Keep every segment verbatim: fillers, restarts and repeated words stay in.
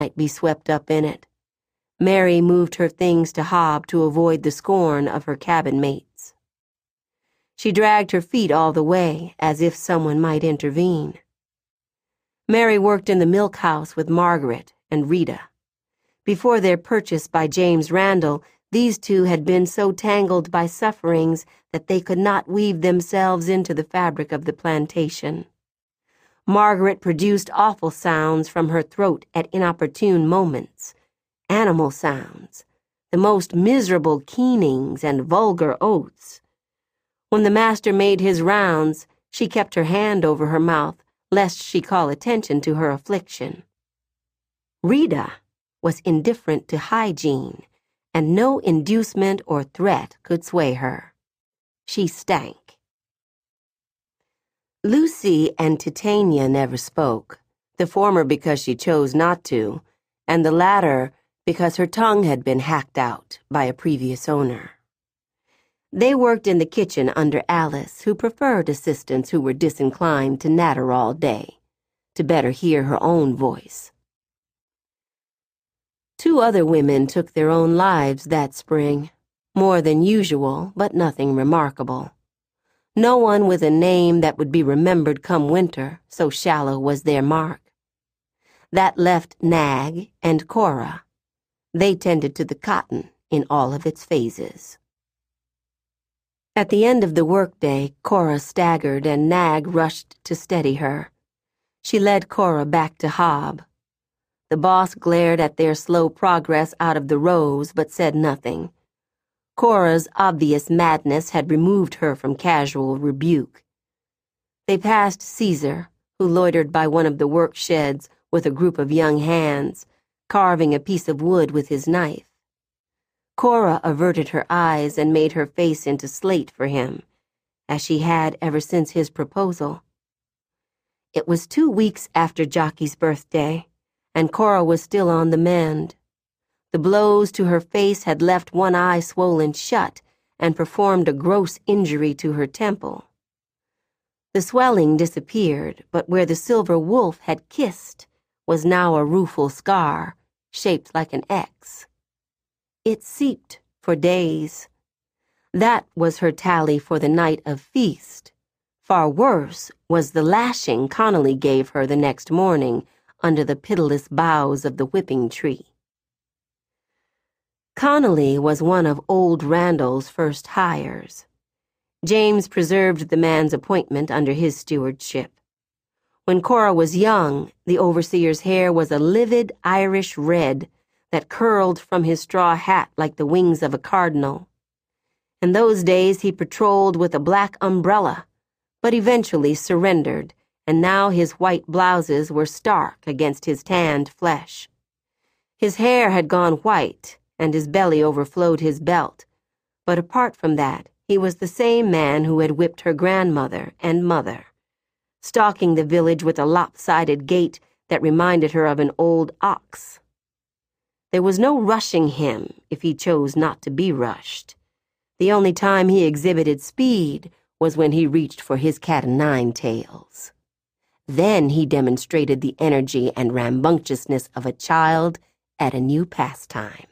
might be swept up in it. Mary moved her things to hob to avoid the scorn of her cabin mates. She dragged her feet all the way, as if someone might intervene. Mary worked in the milk house with Margaret and Rita. Before their purchase by James Randall, these two had been so tangled by sufferings that they could not weave themselves into the fabric of the plantation. Margaret produced awful sounds from her throat at inopportune moments, animal sounds, the most miserable keenings and vulgar oaths. When the master made his rounds, she kept her hand over her mouth, lest she call attention to her affliction. Rita was indifferent to hygiene, and no inducement or threat could sway her. She stank. Lucy and Titania never spoke, the former because she chose not to, and the latter because her tongue had been hacked out by a previous owner. They worked in the kitchen under Alice, who preferred assistants who were disinclined to natter all day, to better hear her own voice. Two other women took their own lives that spring, more than usual, but nothing remarkable. No one with a name that would be remembered come winter, so shallow was their mark. That left Nag and Cora. They tended to the cotton in all of its phases. At the end of the workday, Cora staggered and Nag rushed to steady her. She led Cora back to hob. The boss glared at their slow progress out of the rows but said nothing. Cora's obvious madness had removed her from casual rebuke. They passed Caesar, who loitered by one of the work sheds with a group of young hands, carving a piece of wood with his knife. Cora averted her eyes and made her face into slate for him, as she had ever since his proposal. It was two weeks after Jockey's birthday, and Cora was still on the mend. The blows to her face had left one eye swollen shut and performed a gross injury to her temple. The swelling disappeared, but where the silver wolf had kissed was now a rueful scar, shaped like an X. It seeped for days. That was her tally for the night of feast. Far worse was the lashing Connolly gave her the next morning under the pitiless boughs of the whipping tree. Connolly was one of old Randall's first hires. James preserved the man's appointment under his stewardship. When Cora was young, the overseer's hair was a livid Irish red that curled from his straw hat like the wings of a cardinal. In those days he patrolled with a black umbrella, but eventually surrendered, and now his white blouses were stark against his tanned flesh. His hair had gone white, and his belly overflowed his belt, but apart from that, he was the same man who had whipped her grandmother and mother, stalking the village with a lopsided gait that reminded her of an old ox. There was no rushing him if he chose not to be rushed. The only time he exhibited speed was when he reached for his cat-o'-nine-tails. Then he demonstrated the energy and rambunctiousness of a child at a new pastime.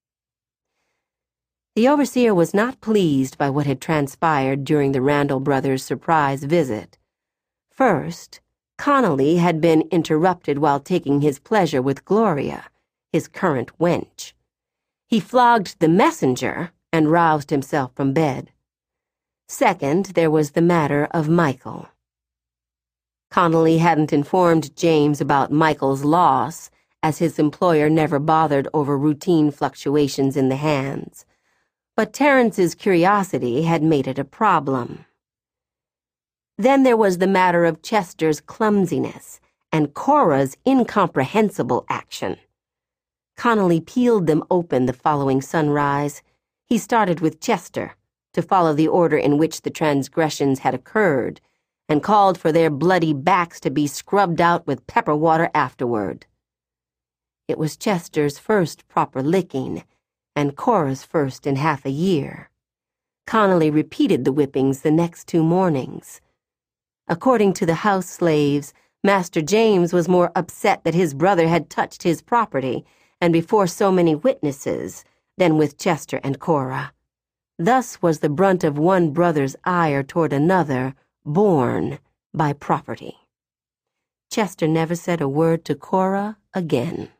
The overseer was not pleased by what had transpired during the Randall brothers' surprise visit. First, Connolly had been interrupted while taking his pleasure with Gloria, his current wench. He flogged the messenger and roused himself from bed. Second, there was the matter of Michael. Connolly hadn't informed James about Michael's loss, as his employer never bothered over routine fluctuations in the hands. But Terrence's curiosity had made it a problem. Then there was the matter of Chester's clumsiness and Cora's incomprehensible action. Connolly peeled them open the following sunrise. He started with Chester, to follow the order in which the transgressions had occurred, and called for their bloody backs to be scrubbed out with pepper water afterward. It was Chester's first proper licking, and Cora's first in half a year. Connolly repeated the whippings the next two mornings. According to the house slaves, Master James was more upset that his brother had touched his property, and before so many witnesses, than with Chester and Cora. Thus was the brunt of one brother's ire toward another borne by property. Chester never said a word to Cora again.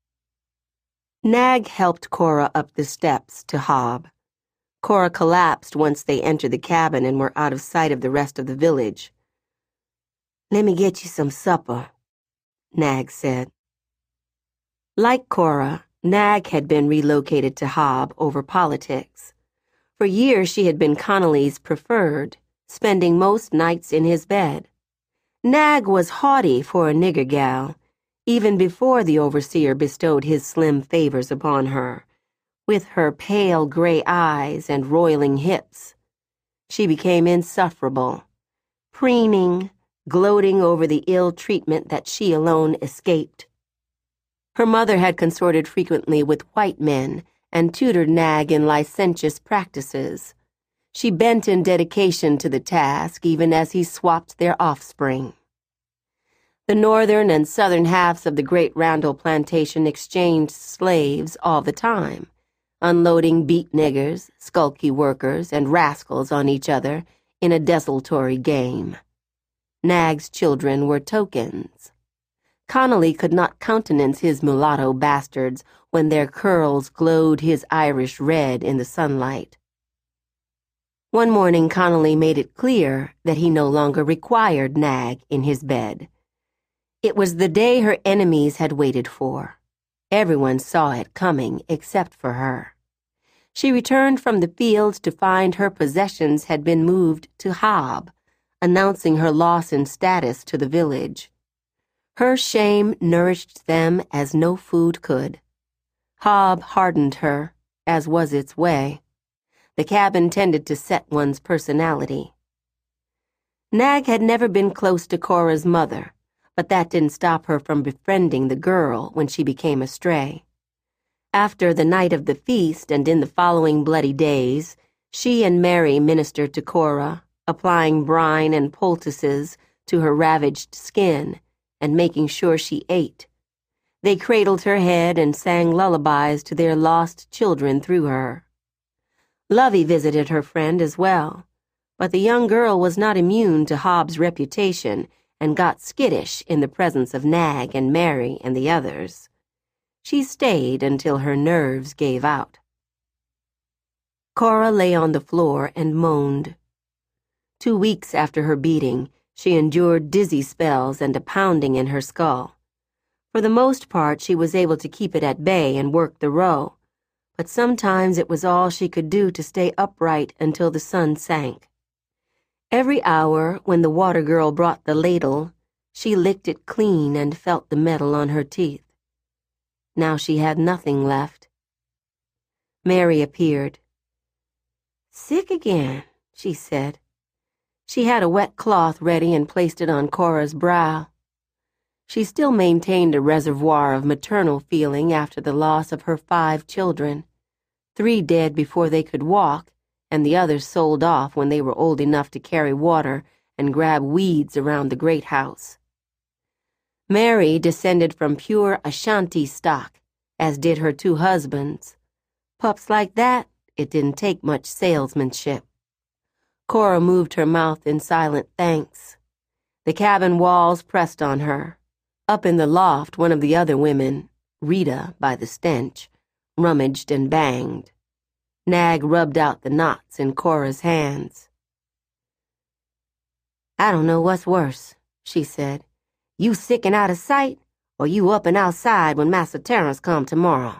Nag helped Cora up the steps to Hob. Cora collapsed once they entered the cabin and were out of sight of the rest of the village. "Let me get you some supper," Nag said. Like Cora, Nag had been relocated to Hob over politics. For years she had been Connolly's preferred, spending most nights in his bed. Nag was haughty for a nigger gal, even before the overseer bestowed his slim favors upon her. With her pale gray eyes and roiling hips, she became insufferable, preening, gloating over the ill treatment that she alone escaped. Her mother had consorted frequently with white men and tutored Nag in licentious practices. She bent in dedication to the task even as he swapped their offspring. The northern and southern halves of the great Randall plantation exchanged slaves all the time, unloading beat niggers, skulky workers, and rascals on each other in a desultory game. Nag's children were tokens. Connolly could not countenance his mulatto bastards when their curls glowed his Irish red in the sunlight. One morning Connolly made it clear that he no longer required Nag in his bed. It was the day her enemies had waited for. Everyone saw it coming except for her. She returned from the fields to find her possessions had been moved to Hob, announcing her loss in status to the village. Her shame nourished them as no food could. Hob hardened her, as was its way. The cabin tended to set one's personality. Nag had never been close to Cora's mother, but that didn't stop her from befriending the girl when she became a stray. After the night of the feast and in the following bloody days, she and Mary ministered to Cora, applying brine and poultices to her ravaged skin and making sure she ate. They cradled her head and sang lullabies to their lost children through her. Lovey visited her friend as well, but the young girl was not immune to Hob's reputation and got skittish in the presence of Nag and Mary and the others. She stayed until her nerves gave out. Cora lay on the floor and moaned. Two weeks after her beating, she endured dizzy spells and a pounding in her skull. For the most part, she was able to keep it at bay and work the row, but sometimes it was all she could do to stay upright until the sun sank. Every hour, when the water girl brought the ladle, she licked it clean and felt the metal on her teeth. Now she had nothing left. Mary appeared. "Sick again," she said. She had a wet cloth ready and placed it on Cora's brow. She still maintained a reservoir of maternal feeling after the loss of her five children, three dead before they could walk, and the others sold off when they were old enough to carry water and grab weeds around the great house. Mary descended from pure Ashanti stock, as did her two husbands. Pups like that, it didn't take much salesmanship. Cora moved her mouth in silent thanks. The cabin walls pressed on her. Up in the loft, one of the other women, Rita by the stench, rummaged and banged. Nag rubbed out the knots in Cora's hands. "I don't know what's worse," she said. "You sick and out of sight, or you up and outside when Master Terence come tomorrow?"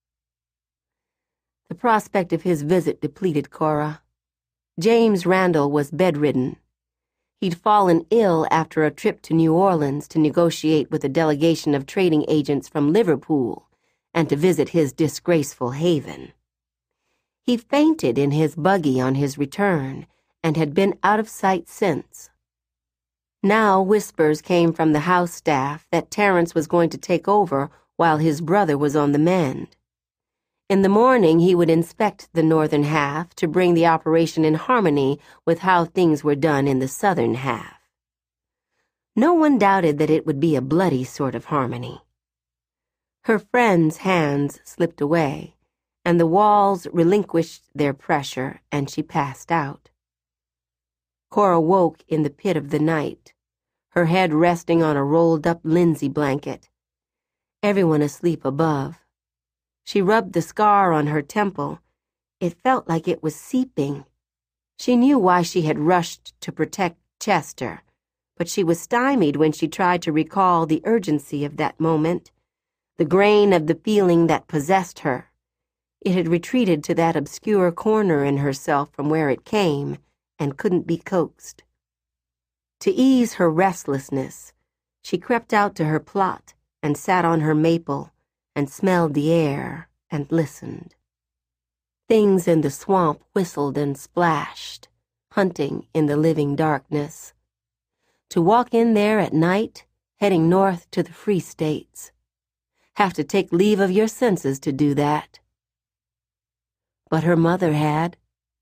The prospect of his visit depleted Cora. James Randall was bedridden. He'd fallen ill after a trip to New Orleans to negotiate with a delegation of trading agents from Liverpool and to visit his disgraceful haven. He fainted in his buggy on his return and had been out of sight since. Now whispers came from the house staff that Terence was going to take over while his brother was on the mend. In the morning, he would inspect the northern half to bring the operation in harmony with how things were done in the southern half. No one doubted that it would be a bloody sort of harmony. Her friend's hands slipped away, and the walls relinquished their pressure, and she passed out. Cora woke in the pit of the night, her head resting on a rolled-up linsey blanket. Everyone asleep above. She rubbed the scar on her temple. It felt like it was seeping. She knew why she had rushed to protect Chester, but she was stymied when she tried to recall the urgency of that moment, the grain of the feeling that possessed her. It had retreated to that obscure corner in herself from where it came and couldn't be coaxed. To ease her restlessness, she crept out to her plot and sat on her maple and smelled the air and listened. Things in the swamp whistled and splashed, hunting in the living darkness. To walk in there at night, heading north to the Free States. Have to take leave of your senses to do that. But her mother had.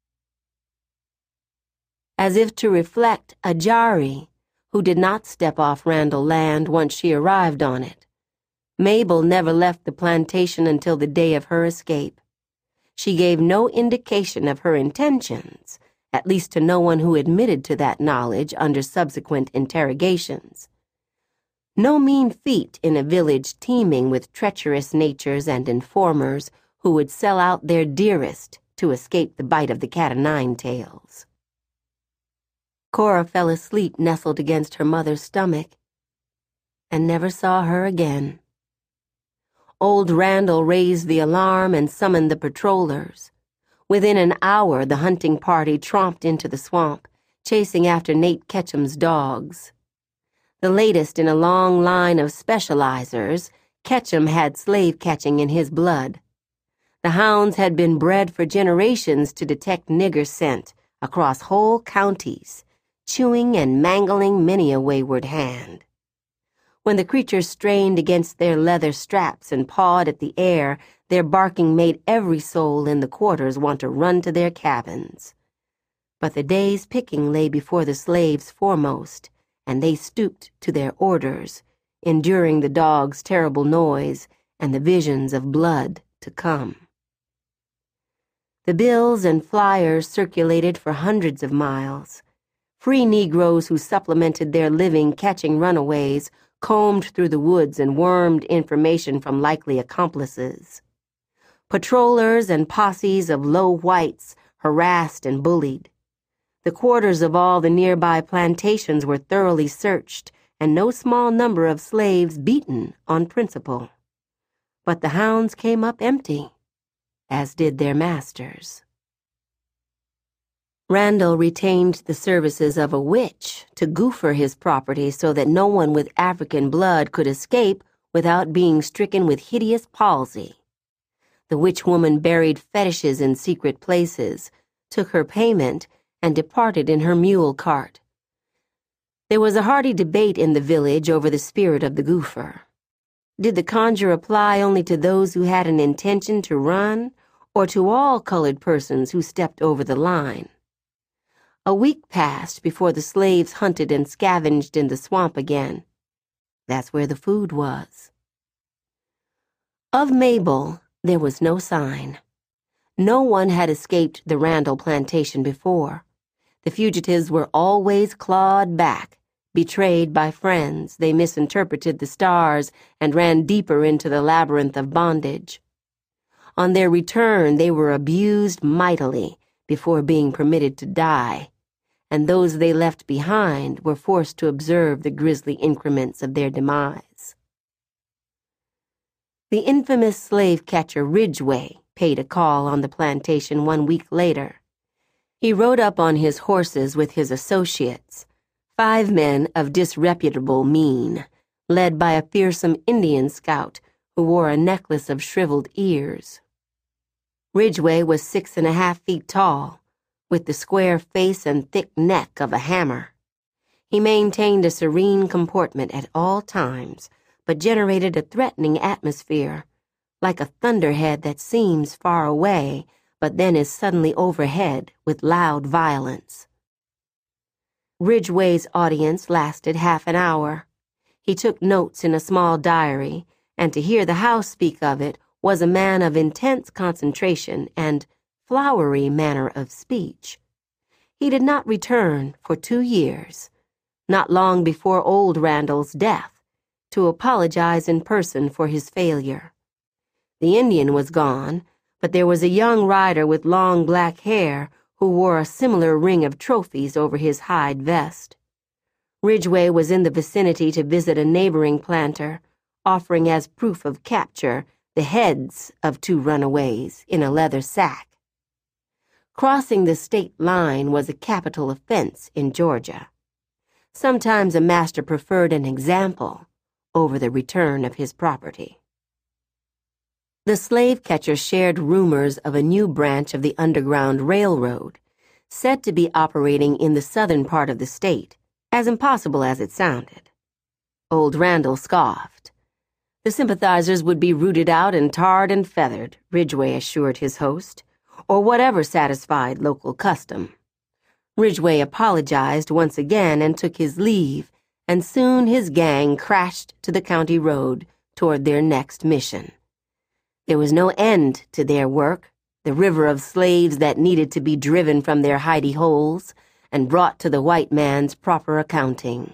As if to reflect Ajari, who did not step off Randall Land once she arrived on it. Mabel never left the plantation until the day of her escape. She gave no indication of her intentions, at least to no one who admitted to that knowledge under subsequent interrogations. No mean feat in a village teeming with treacherous natures and informers who would sell out their dearest to escape the bite of the cat-o'-nine-tails. Cora fell asleep nestled against her mother's stomach and never saw her again. Old Randall raised the alarm and summoned the patrollers. Within an hour, the hunting party tromped into the swamp, chasing after Nate Ketchum's dogs. The latest in a long line of specializers, Ketchum had slave-catching in his blood. The hounds had been bred for generations to detect nigger scent across whole counties, chewing and mangling many a wayward hand. When the creatures strained against their leather straps and pawed at the air, their barking made every soul in the quarters want to run to their cabins. But the day's picking lay before the slaves foremost, and they stooped to their orders, enduring the dogs' terrible noise and the visions of blood to come. The bills and flyers circulated for hundreds of miles. Free Negroes who supplemented their living catching runaways combed through the woods and wormed information from likely accomplices. Patrollers and posses of low whites harassed and bullied. The quarters of all the nearby plantations were thoroughly searched, and no small number of slaves beaten on principle. But the hounds came up empty, as did their masters. Randall retained the services of a witch to goofer his property so that no one with African blood could escape without being stricken with hideous palsy. The witch woman buried fetishes in secret places, took her payment, and departed in her mule cart. There was a hearty debate in the village over the spirit of the goofer. Did the conjure apply only to those who had an intention to run, or to all colored persons who stepped over the line? A week passed before the slaves hunted and scavenged in the swamp again. That's where the food was. Of Mabel, there was no sign. No one had escaped the Randall plantation before. The fugitives were always clawed back. Betrayed by friends, they misinterpreted the stars and ran deeper into the labyrinth of bondage. On their return, they were abused mightily before being permitted to die, and those they left behind were forced to observe the grisly increments of their demise. The infamous slave-catcher Ridgway paid a call on the plantation one week later. He rode up on his horses with his associates, five men of disreputable mien, led by a fearsome Indian scout who wore a necklace of shriveled ears. Ridgway was six and a half feet tall, with the square face and thick neck of a hammer. He maintained a serene comportment at all times, but generated a threatening atmosphere, like a thunderhead that seems far away, but then is suddenly overhead with loud violence. Ridgway's audience lasted half an hour. He took notes in a small diary, and to hear the House speak of it was a man of intense concentration and flowery manner of speech. He did not return for two years, not long before old Randall's death, to apologize in person for his failure. The Indian was gone, but there was a young rider with long black hair who wore a similar ring of trophies over his hide vest. Ridgway was in the vicinity to visit a neighboring planter, offering as proof of capture the heads of two runaways in a leather sack. Crossing the state line was a capital offense in Georgia. Sometimes a master preferred an example over the return of his property. The slave catcher shared rumors of a new branch of the Underground Railroad, said to be operating in the southern part of the state, as impossible as it sounded. Old Randall scoffed. The sympathizers would be rooted out and tarred and feathered, Ridgway assured his host, or whatever satisfied local custom. Ridgway apologized once again and took his leave, and soon his gang crashed to the county road toward their next mission. There was no end to their work, the river of slaves that needed to be driven from their hidey holes and brought to the white man's proper accounting.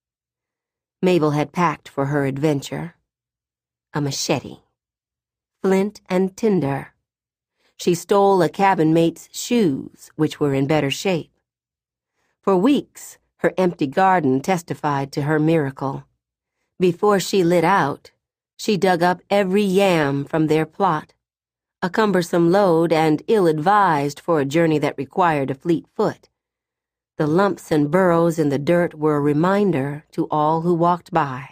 Mabel had packed for her adventure a machete, flint and tinder. She stole a cabin mate's shoes, which were in better shape. For weeks, her empty garden testified to her miracle. Before she lit out, she dug up every yam from their plot, a cumbersome load and ill-advised for a journey that required a fleet foot. The lumps and burrows in the dirt were a reminder to all who walked by.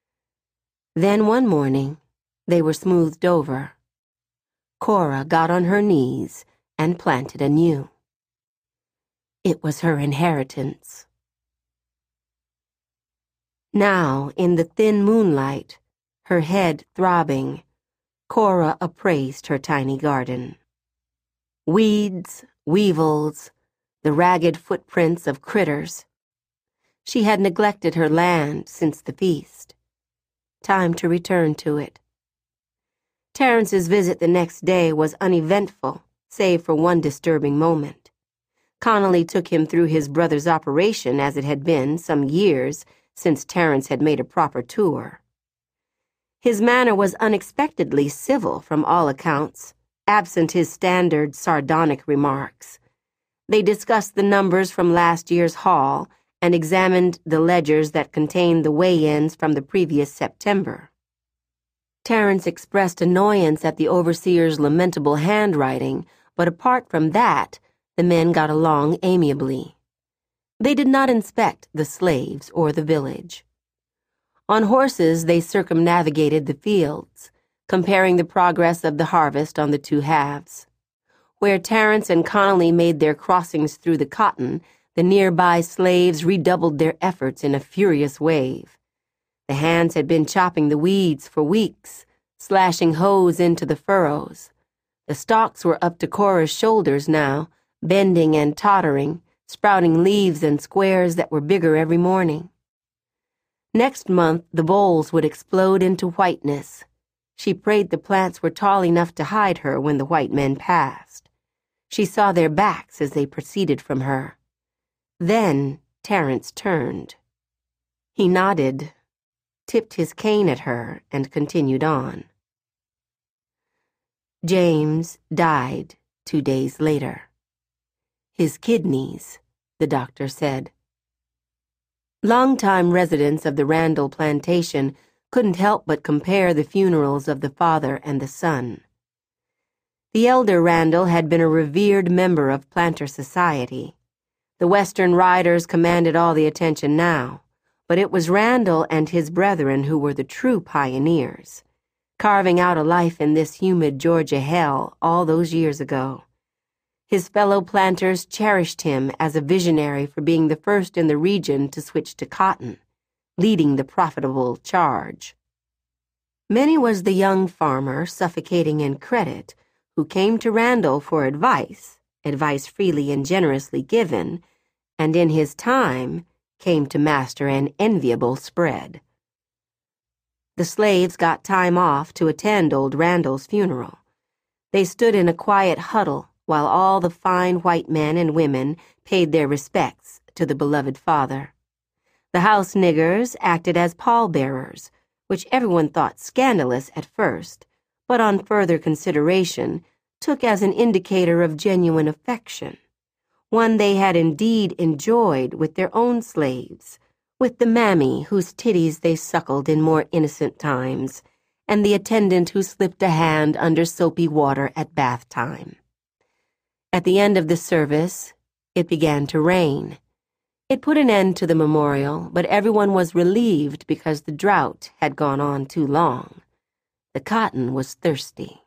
Then one morning, they were smoothed over. Cora got on her knees and planted anew. It was her inheritance. Now, in the thin moonlight, her head throbbing, Cora appraised her tiny garden. Weeds, weevils, the ragged footprints of critters. She had neglected her land since the feast. Time to return to it. Terrence's visit the next day was uneventful, save for one disturbing moment. Connolly took him through his brother's operation as it had been some years since Terrence had made a proper tour. His manner was unexpectedly civil from all accounts, absent his standard sardonic remarks. They discussed the numbers from last year's haul and examined the ledgers that contained the weigh-ins from the previous September. Terrence expressed annoyance at the overseer's lamentable handwriting, but apart from that, the men got along amiably. They did not inspect the slaves or the village. On horses, they circumnavigated the fields, comparing the progress of the harvest on the two halves. Where Terrence and Connolly made their crossings through the cotton, the nearby slaves redoubled their efforts in a furious wave. The hands had been chopping the weeds for weeks, slashing hoes into the furrows. The stalks were up to Cora's shoulders now, bending and tottering, sprouting leaves and squares that were bigger every morning. Next month, the bolls would explode into whiteness. She prayed the plants were tall enough to hide her when the white men passed. She saw their backs as they proceeded from her. Then Terrence turned. He nodded, tipped his cane at her, and continued on. James died two days later. His kidneys, the doctor said. Longtime residents of the Randall plantation couldn't help but compare the funerals of the father and the son. The elder Randall had been a revered member of planter society. The Western riders commanded all the attention now, but it was Randall and his brethren who were the true pioneers, carving out a life in this humid Georgia hell all those years ago. His fellow planters cherished him as a visionary for being the first in the region to switch to cotton, leading the profitable charge. Many was the young farmer, suffocating in credit, who came to Randall for advice, advice freely and generously given, and in his time came to master an enviable spread. The slaves got time off to attend old Randall's funeral. They stood in a quiet huddle while all the fine white men and women paid their respects to the beloved father. The house niggers acted as pallbearers, which everyone thought scandalous at first, but on further consideration took as an indicator of genuine affection, one they had indeed enjoyed with their own slaves, with the mammy whose titties they suckled in more innocent times, and the attendant who slipped a hand under soapy water at bath time. At the end of the service, it began to rain. It put an end to the memorial, but everyone was relieved because the drought had gone on too long. The cotton was thirsty.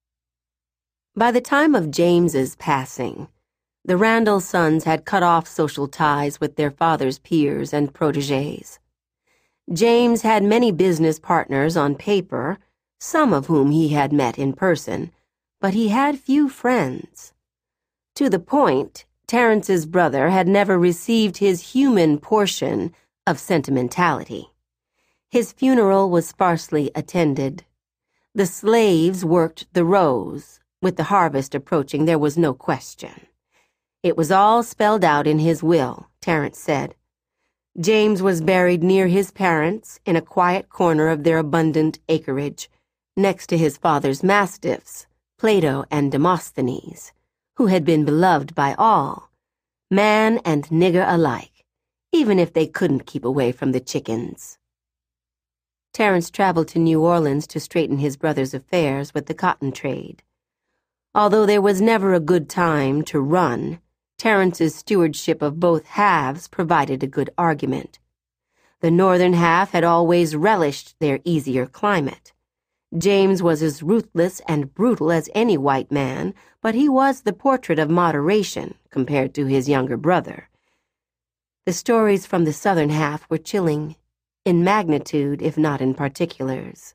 By the time of James's passing, the Randall sons had cut off social ties with their father's peers and protégés. James had many business partners on paper, some of whom he had met in person, but he had few friends. To the point, Terrence's brother had never received his human portion of sentimentality. His funeral was sparsely attended. The slaves worked the rows. With the harvest approaching, there was no question. It was all spelled out in his will, Terrence said. James was buried near his parents in a quiet corner of their abundant acreage, next to his father's mastiffs, Plato and Demosthenes, who had been beloved by all, man and nigger alike, even if they couldn't keep away from the chickens. Terrence traveled to New Orleans to straighten his brother's affairs with the cotton trade. Although there was never a good time to run, Terrence's stewardship of both halves provided a good argument. The northern half had always relished their easier climate. James was as ruthless and brutal as any white man, but he was the portrait of moderation compared to his younger brother. The stories from the southern half were chilling, in magnitude if not in particulars.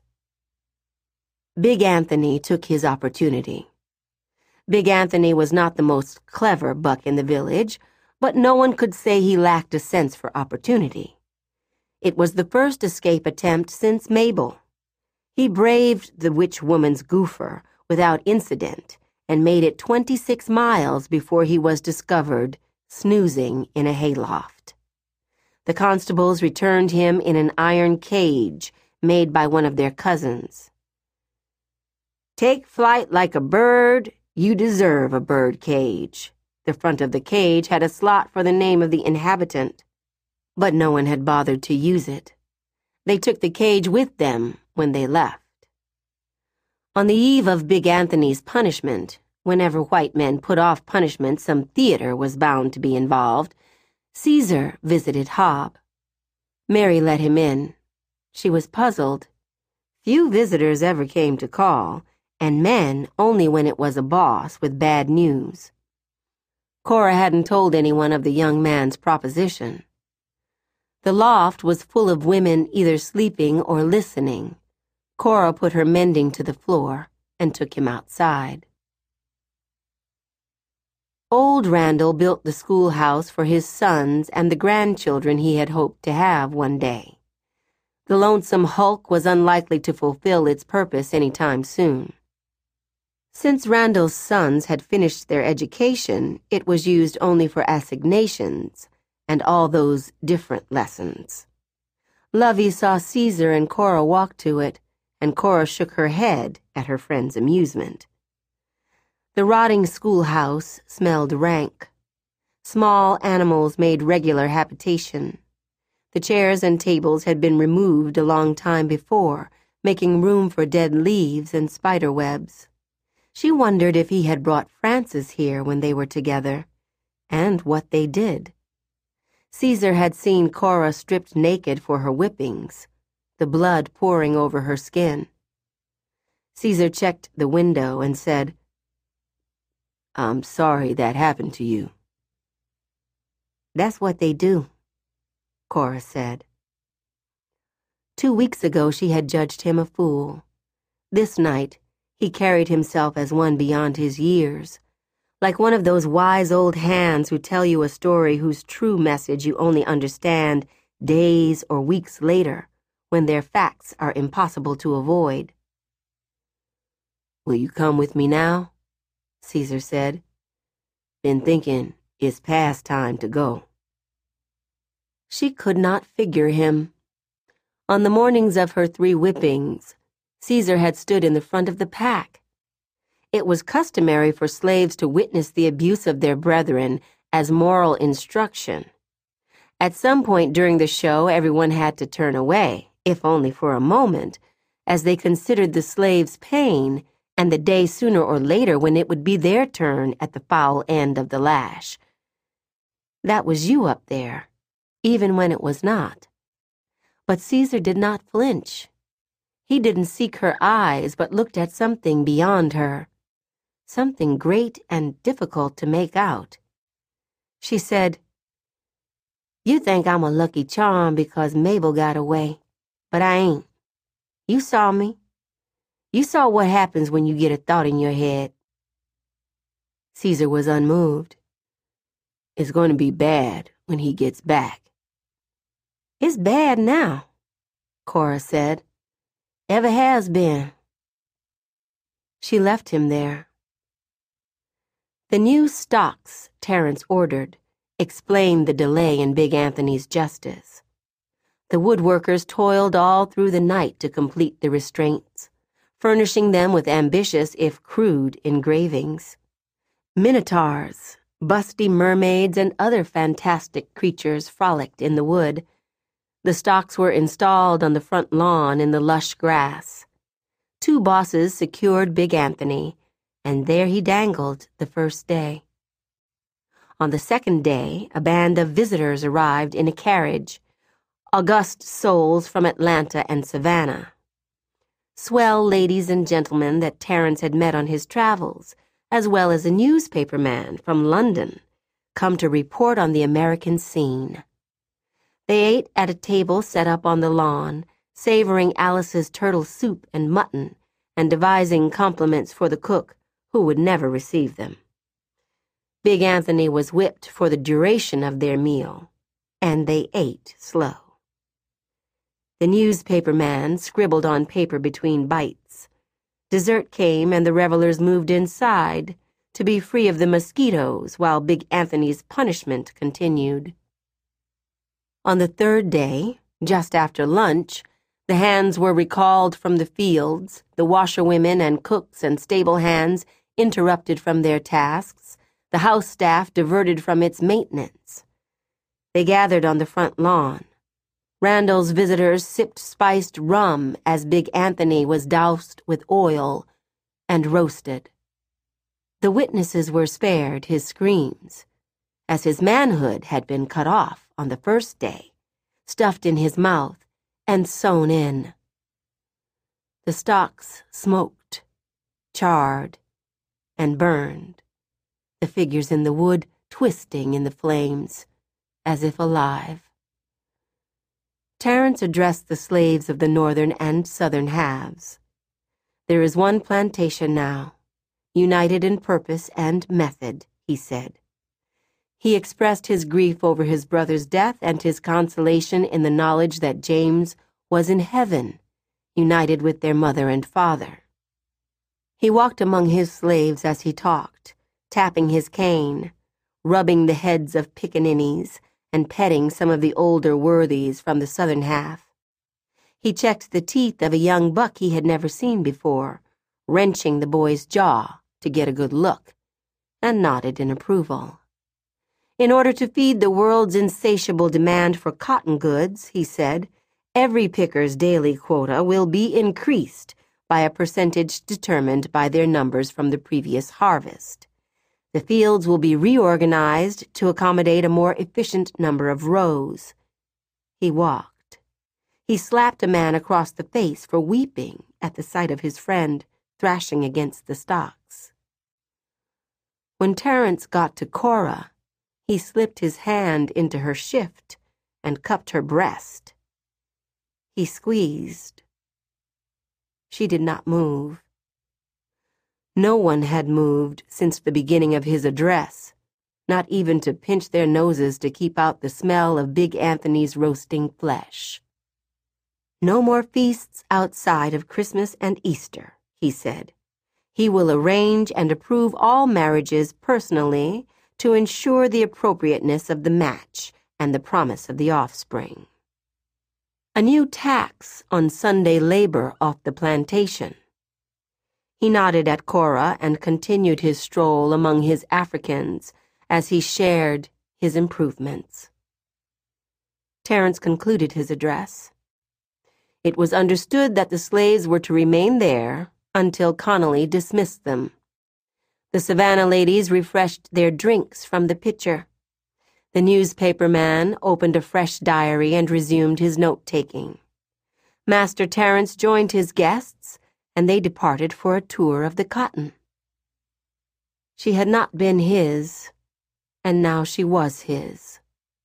Big Anthony took his opportunity. Big Anthony was not the most clever buck in the village, but no one could say he lacked a sense for opportunity. It was the first escape attempt since Mabel. He braved the witch woman's goofer without incident and made it twenty-six miles before he was discovered snoozing in a hayloft. The constables returned him in an iron cage made by one of their cousins. "Take flight like a bird, you deserve a bird cage." The front of the cage had a slot for the name of the inhabitant, but no one had bothered to use it. They took the cage with them when they left. On the eve of Big Anthony's punishment, whenever white men put off punishment, some theater was bound to be involved. Caesar visited Hob. Mary let him in. She was puzzled. Few visitors ever came to call, and men only when it was a boss with bad news. Cora hadn't told anyone of the young man's proposition. The loft was full of women either sleeping or listening. Cora put her mending to the floor and took him outside. Old Randall built the schoolhouse for his sons and the grandchildren he had hoped to have one day. The lonesome hulk was unlikely to fulfill its purpose any time soon. Since Randall's sons had finished their education, it was used only for assignations and all those different lessons. Lovey saw Caesar and Cora walk to it, and Cora shook her head at her friend's amusement. The rotting schoolhouse smelled rank. Small animals made regular habitation. The chairs and tables had been removed a long time before, making room for dead leaves and spider webs. She wondered if he had brought Frances here when they were together, and what they did. Caesar had seen Cora stripped naked for her whippings, the blood pouring over her skin. Caesar checked the window and said, "I'm sorry that happened to you." "That's what they do," Cora said. Two weeks ago she had judged him a fool. This night, he carried himself as one beyond his years, like one of those wise old hands who tell you a story whose true message you only understand days or weeks later, when their facts are impossible to avoid. "Will you come with me now?" Caesar said. "Been thinking it's past time to go." She could not figure him. On the mornings of her three whippings, Caesar had stood in the front of the pack. It was customary for slaves to witness the abuse of their brethren as moral instruction. At some point during the show, everyone had to turn away, if only for a moment, as they considered the slave's pain and the day sooner or later when it would be their turn at the foul end of the lash. That was you up there, even when it was not. But Caesar did not flinch. He didn't seek her eyes, but looked at something beyond her, something great and difficult to make out. She said, "You think I'm a lucky charm because Mabel got away, but I ain't. You saw me. You saw what happens when you get a thought in your head." Caesar was unmoved. "It's going to be bad when he gets back." "It's bad now," Cora said. "Ever has been." She left him there. The new stocks Terence ordered explained the delay in Big Anthony's justice. The woodworkers toiled all through the night to complete the restraints, furnishing them with ambitious, if crude, engravings. Minotaurs, busty mermaids, and other fantastic creatures frolicked in the wood. The stocks were installed on the front lawn in the lush grass. Two bosses secured Big Anthony, and there he dangled the first day. On the second day, a band of visitors arrived in a carriage, august souls from Atlanta and Savannah. Swell ladies and gentlemen that Terence had met on his travels, as well as a newspaperman from London, come to report on the American scene. They ate at a table set up on the lawn, savoring Alice's turtle soup and mutton, and devising compliments for the cook, who would never receive them. Big Anthony was whipped for the duration of their meal, and they ate slow. The newspaperman scribbled on paper between bites. Dessert came, and the revelers moved inside to be free of the mosquitoes while Big Anthony's punishment continued. On the third day, just after lunch, the hands were recalled from the fields, the washerwomen and cooks and stable hands interrupted from their tasks, the house staff diverted from its maintenance. They gathered on the front lawn. Randall's visitors sipped spiced rum as Big Anthony was doused with oil and roasted. The witnesses were spared his screams, as his manhood had been cut off on the first day, stuffed in his mouth, and sewn in. The stocks smoked, charred, and burned, the figures in the wood twisting in the flames, as if alive. Terence addressed the slaves of the northern and southern halves. "There is one plantation now, united in purpose and method," he said. He expressed his grief over his brother's death and his consolation in the knowledge that James was in heaven, united with their mother and father. He walked among his slaves as he talked, tapping his cane, rubbing the heads of pickaninnies, and petting some of the older worthies from the southern half. He checked the teeth of a young buck he had never seen before, wrenching the boy's jaw to get a good look, and nodded in approval. In order to feed the world's insatiable demand for cotton goods, he said, every picker's daily quota will be increased by a percentage determined by their numbers from the previous harvest. The fields will be reorganized to accommodate a more efficient number of rows. He walked. He slapped a man across the face for weeping at the sight of his friend thrashing against the stocks. When Terence got to Cora, he slipped his hand into her shift and cupped her breast. He squeezed. She did not move. No one had moved since the beginning of his address, not even to pinch their noses to keep out the smell of Big Anthony's roasting flesh. "No more feasts outside of Christmas and Easter," he said. "He will arrange and approve all marriages personally to ensure the appropriateness of the match and the promise of the offspring. A new tax on Sunday labor off the plantation." He nodded at Cora and continued his stroll among his Africans as he shared his improvements. Terence concluded his address. It was understood that the slaves were to remain there until Connolly dismissed them. The Savannah ladies refreshed their drinks from the pitcher. The newspaper man opened a fresh diary and resumed his note-taking. Master Terence joined his guests, and they departed for a tour of the cotton. She had not been his, and now she was his.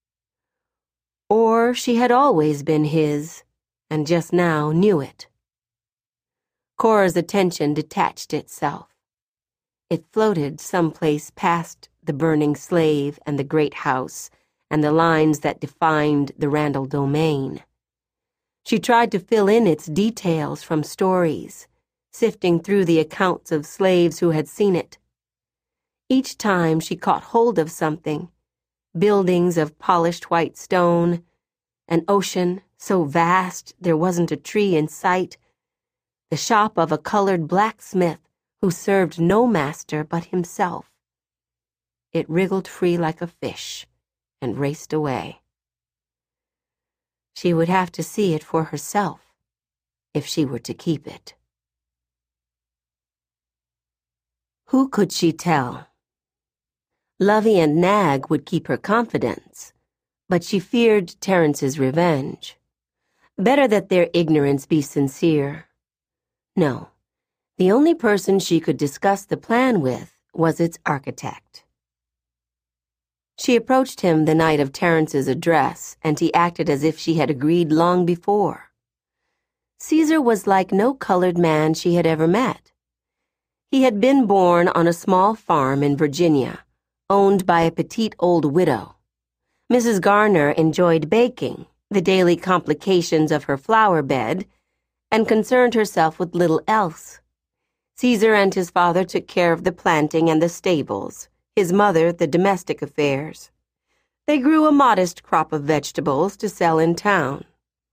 Or she had always been his, and just now knew it. Cora's attention detached itself. It floated someplace past the burning slave and the great house and the lines that defined the Randall domain. She tried to fill in its details from stories, sifting through the accounts of slaves who had seen it. Each time she caught hold of something, buildings of polished white stone, an ocean so vast there wasn't a tree in sight, the shop of a colored blacksmith who served no master but himself. It wriggled free like a fish and raced away. She would have to see it for herself if she were to keep it. Who could she tell? Lovey and Nag would keep her confidence, but she feared Terence's revenge. Better that their ignorance be sincere. No, the only person she could discuss the plan with was its architect. She approached him the night of Terence's address, and he acted as if she had agreed long before. Caesar was like no colored man she had ever met. He had been born on a small farm in Virginia, owned by a petite old widow. Missus Garner enjoyed baking, the daily complications of her flower bed, and concerned herself with little else. Caesar and his father took care of the planting and the stables, his mother the domestic affairs. They grew a modest crop of vegetables to sell in town.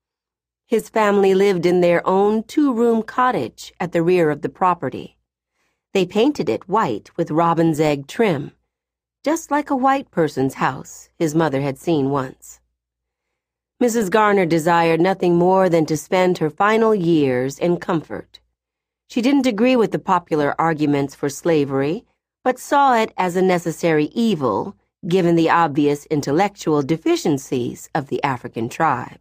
His family lived in their own two-room cottage at the rear of the property. They painted it white with robin's egg trim, just like a white person's house his mother had seen once. Missus Garner desired nothing more than to spend her final years in comfort. She didn't agree with the popular arguments for slavery, but saw it as a necessary evil given the obvious intellectual deficiencies of the African tribe.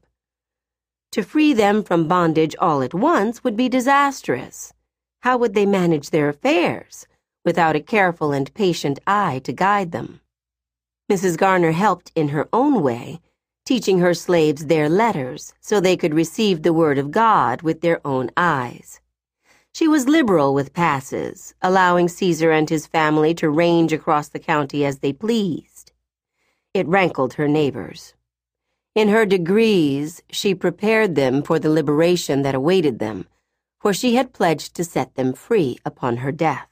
To free them from bondage all at once would be disastrous. How would they manage their affairs without a careful and patient eye to guide them? Missus Garner helped in her own way, teaching her slaves their letters so they could receive the word of God with their own eyes. She was liberal with passes, allowing Caesar and his family to range across the county as they pleased. It rankled her neighbors. In her degrees, she prepared them for the liberation that awaited them, for she had pledged to set them free upon her death.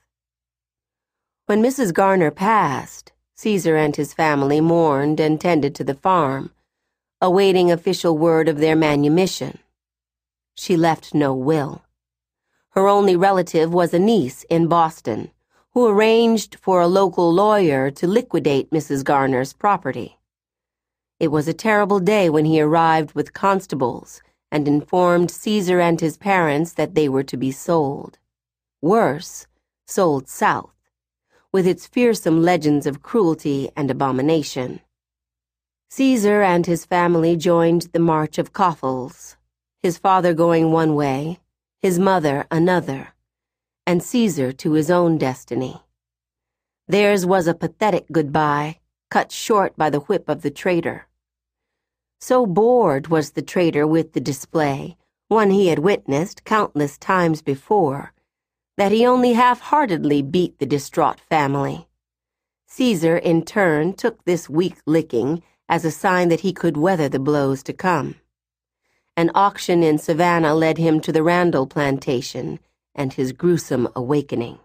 When Missus Garner passed, Caesar and his family mourned and tended to the farm, awaiting official word of their manumission. She left no will. Her only relative was a niece in Boston, who arranged for a local lawyer to liquidate Missus Garner's property. It was a terrible day when he arrived with constables and informed Caesar and his parents that they were to be sold. Worse, sold south, with its fearsome legends of cruelty and abomination. Caesar and his family joined the march of coffles, his father going one way, his mother another, and Caesar to his own destiny. Theirs was a pathetic goodbye, cut short by the whip of the traitor. So bored was the traitor with the display, one he had witnessed countless times before, that he only half-heartedly beat the distraught family. Caesar, in turn, took this weak licking as a sign that he could weather the blows to come. An auction in Savannah led him to the Randall plantation and his gruesome awakening.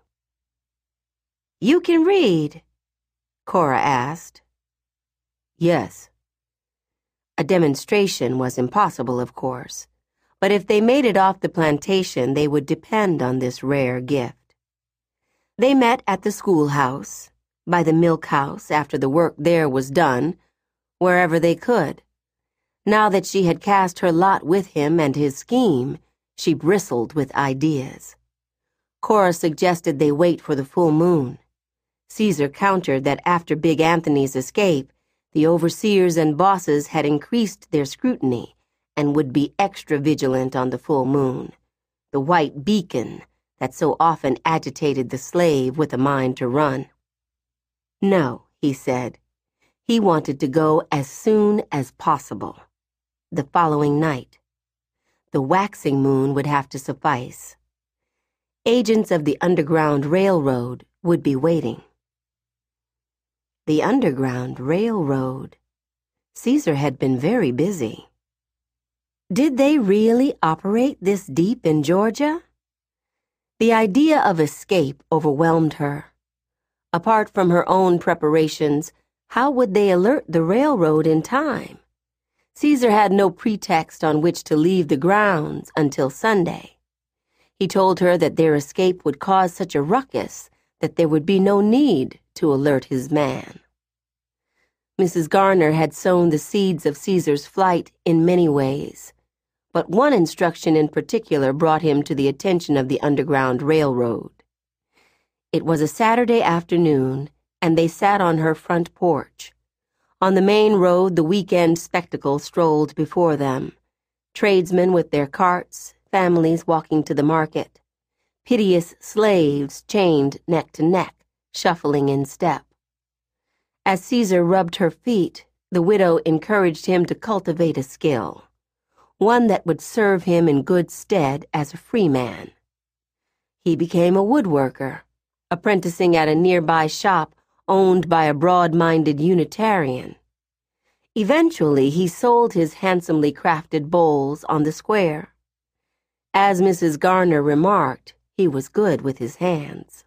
"You can read?" Cora asked. "Yes." A demonstration was impossible, of course, but if they made it off the plantation, they would depend on this rare gift. They met at the schoolhouse, by the milk house after the work there was done, wherever they could. Now that she had cast her lot with him and his scheme, she bristled with ideas. Cora suggested they wait for the full moon. Caesar countered that after Big Anthony's escape, the overseers and bosses had increased their scrutiny and would be extra vigilant on the full moon, the white beacon that so often agitated the slave with a mind to run. No, he said. He wanted to go as soon as possible. The following night. The waxing moon would have to suffice. Agents of the Underground Railroad would be waiting. The Underground Railroad. Caesar had been very busy. Did they really operate this deep in Georgia? The idea of escape overwhelmed her. Apart from her own preparations, how would they alert the railroad in time? Caesar had no pretext on which to leave the grounds until Sunday. He told her that their escape would cause such a ruckus that there would be no need to alert his man. Missus Garner had sown the seeds of Caesar's flight in many ways, but one instruction in particular brought him to the attention of the Underground Railroad. It was a Saturday afternoon, and they sat on her front porch. On the main road, the weekend spectacle strolled before them. Tradesmen with their carts, families walking to the market, piteous slaves chained neck to neck, shuffling in step. As Caesar rubbed her feet, the widow encouraged him to cultivate a skill, one that would serve him in good stead as a free man. He became a woodworker, apprenticing at a nearby shop owned by a broad-minded Unitarian. Eventually, he sold his handsomely crafted bowls on the square. As Missus Garner remarked, he was good with his hands.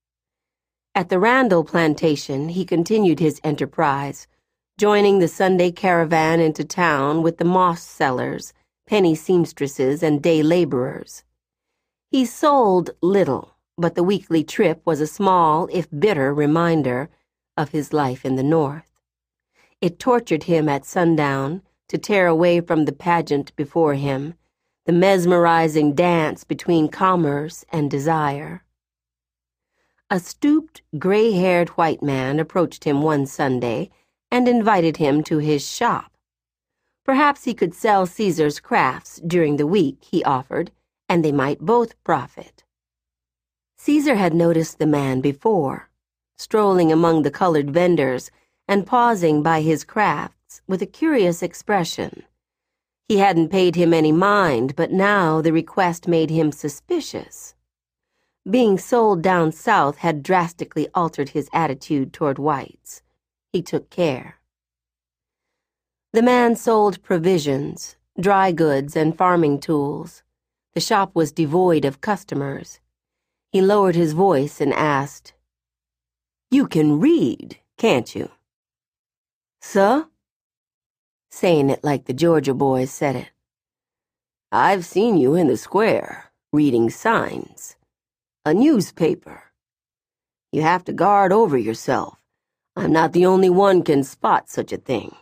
At the Randall plantation, he continued his enterprise, joining the Sunday caravan into town with the moss sellers, penny seamstresses, and day laborers. He sold little, but the weekly trip was a small, if bitter, reminder of his life in the North. It tortured him at sundown to tear away from the pageant before him, the mesmerizing dance between commerce and desire. A stooped, gray-haired white man approached him one Sunday and invited him to his shop. Perhaps he could sell Caesar's crafts during the week, he offered, and they might both profit. Caesar had noticed the man before, strolling among the colored vendors and pausing by his crafts with a curious expression. He hadn't paid him any mind, but now the request made him suspicious. Being sold down south had drastically altered his attitude toward whites. He took care. The man sold provisions, dry goods, and farming tools. The shop was devoid of customers. He lowered his voice and asked, "You can read, can't you?" "Suh?" Saying it like the Georgia boys said it. "I've seen you in the square, reading signs. A newspaper. You have to guard over yourself. I'm not the only one can spot such a thing."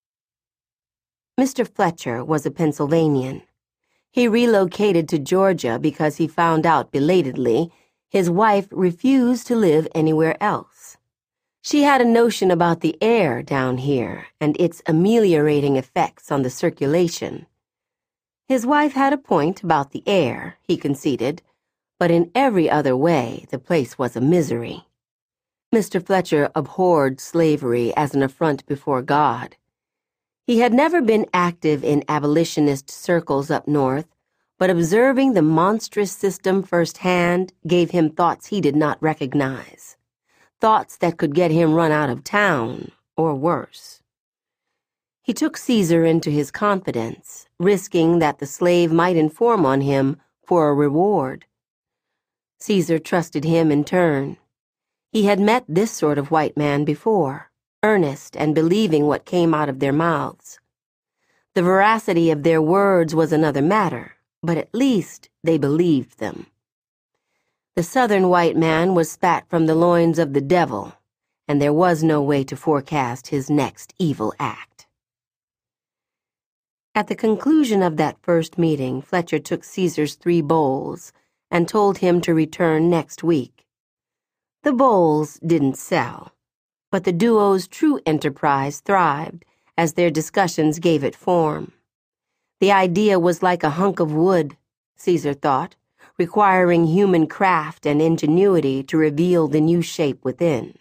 Mister Fletcher was a Pennsylvanian. He relocated to Georgia because he found out belatedly his wife refused to live anywhere else. She had a notion about the air down here and its ameliorating effects on the circulation. His wife had a point about the air, he conceded, but in every other way the place was a misery. Mister Fletcher abhorred slavery as an affront before God. He had never been active in abolitionist circles up north, but observing the monstrous system firsthand gave him thoughts he did not recognize, thoughts that could get him run out of town, or worse. He took Caesar into his confidence, risking that the slave might inform on him for a reward. Caesar trusted him in turn. He had met this sort of white man before, earnest and believing what came out of their mouths. The veracity of their words was another matter, but at least they believed them. The southern white man was spat from the loins of the devil, and there was no way to forecast his next evil act. At the conclusion of that first meeting, Fletcher took Caesar's three bowls and told him to return next week. The bowls didn't sell, but the duo's true enterprise thrived as their discussions gave it form. The idea was like a hunk of wood, Caesar thought, requiring human craft and ingenuity to reveal the new shape within.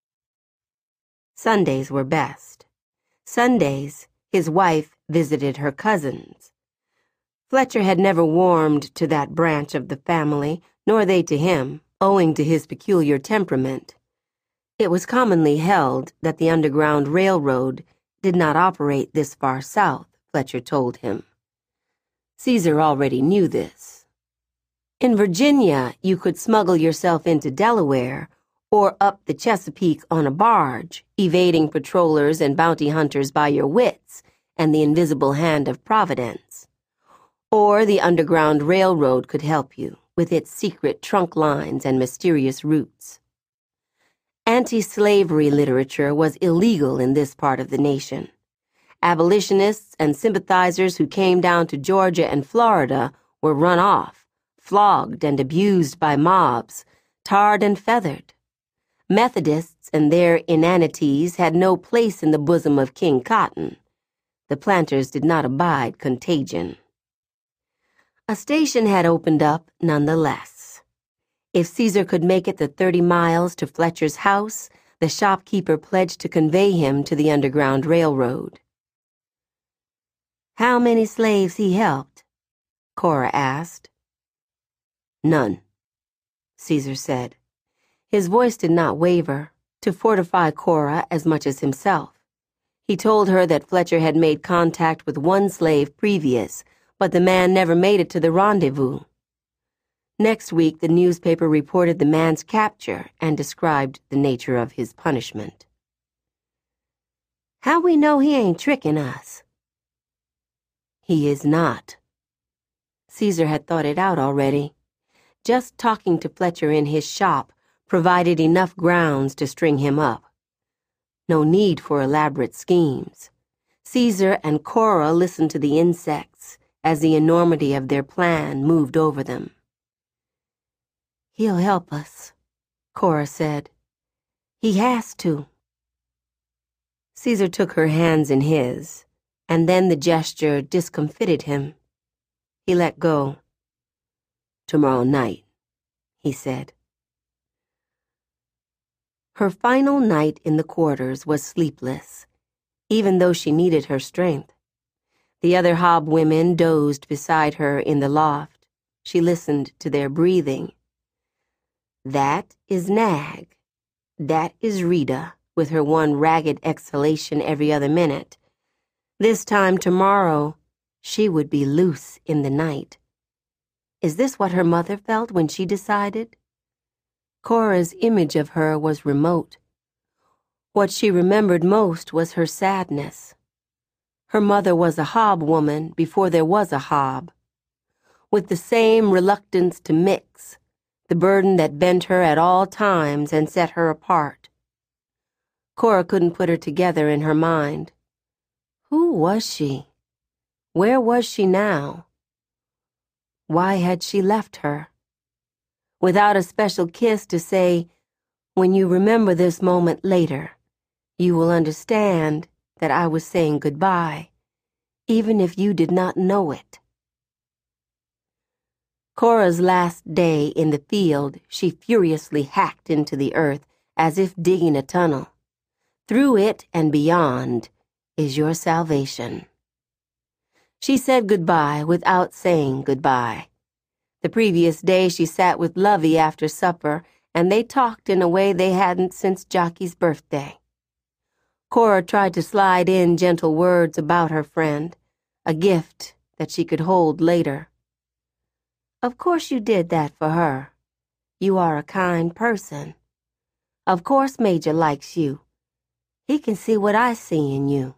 Sundays were best. Sundays, his wife visited her cousins. Fletcher had never warmed to that branch of the family, nor they to him, owing to his peculiar temperament. It was commonly held that the Underground Railroad did not operate this far south, Fletcher told him. Caesar already knew this. In Virginia, you could smuggle yourself into Delaware or up the Chesapeake on a barge, evading patrollers and bounty hunters by your wits and the invisible hand of Providence. Or the Underground Railroad could help you with its secret trunk lines and mysterious routes. Anti-slavery literature was illegal in this part of the nation. Abolitionists and sympathizers who came down to Georgia and Florida were run off, flogged and abused by mobs, tarred and feathered. Methodists and their inanities had no place in the bosom of King Cotton. The planters did not abide contagion. A station had opened up nonetheless. If Caesar could make it the thirty miles to Fletcher's house, the shopkeeper pledged to convey him to the Underground Railroad. How many slaves he helped? Cora asked. None, Caesar said. His voice did not waver, to fortify Cora as much as himself. He told her that Fletcher had made contact with one slave previous, but the man never made it to the rendezvous. Next week, the newspaper reported the man's capture and described the nature of his punishment. How we know he ain't tricking us? He is not. Caesar had thought it out already. Just talking to Fletcher in his shop provided enough grounds to string him up. No need for elaborate schemes. Caesar and Cora listened to the insects as the enormity of their plan moved over them. He'll help us, Cora said. He has to. Caesar took her hands in his, and then the gesture discomfited him. He let go. Tomorrow night, he said. Her final night in the quarters was sleepless, even though she needed her strength. The other Hob women dozed beside her in the loft. She listened to their breathing. That is Nag. That is Rita, with her one ragged exhalation every other minute. This time tomorrow, she would be loose in the night. Is this what her mother felt when she decided? Cora's image of her was remote. What she remembered most was her sadness. Her mother was a Hob woman before there was a Hob. With the same reluctance to mix, the burden that bent her at all times and set her apart. Cora couldn't put her together in her mind. Who was she? Where was she now? Why had she left her? Without a special kiss to say, when you remember this moment later, you will understand that I was saying goodbye, even if you did not know it. Cora's last day in the field, she furiously hacked into the earth as if digging a tunnel. Through it and beyond is your salvation. She said goodbye without saying goodbye. The previous day she sat with Lovey after supper, and they talked in a way they hadn't since Jocky's birthday. Cora tried to slide in gentle words about her friend, a gift that she could hold later. Of course you did that for her. You are a kind person. Of course Major likes you. He can see what I see in you.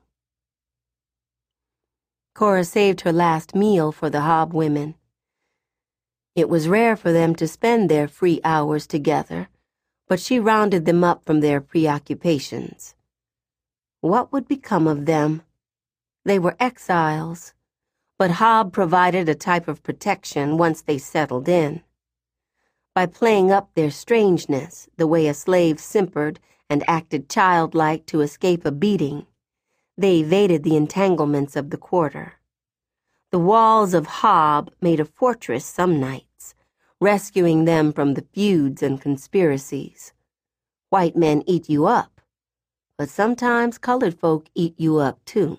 Cora saved her last meal for the Hobb women. It was rare for them to spend their free hours together, but she rounded them up from their preoccupations. What would become of them? They were exiles, but Hobb provided a type of protection once they settled in. By playing up their strangeness, the way a slave simpered and acted childlike to escape a beating, they evaded the entanglements of the quarter. The walls of Hobb made a fortress some nights, rescuing them from the feuds and conspiracies. White men eat you up, but sometimes colored folk eat you up too.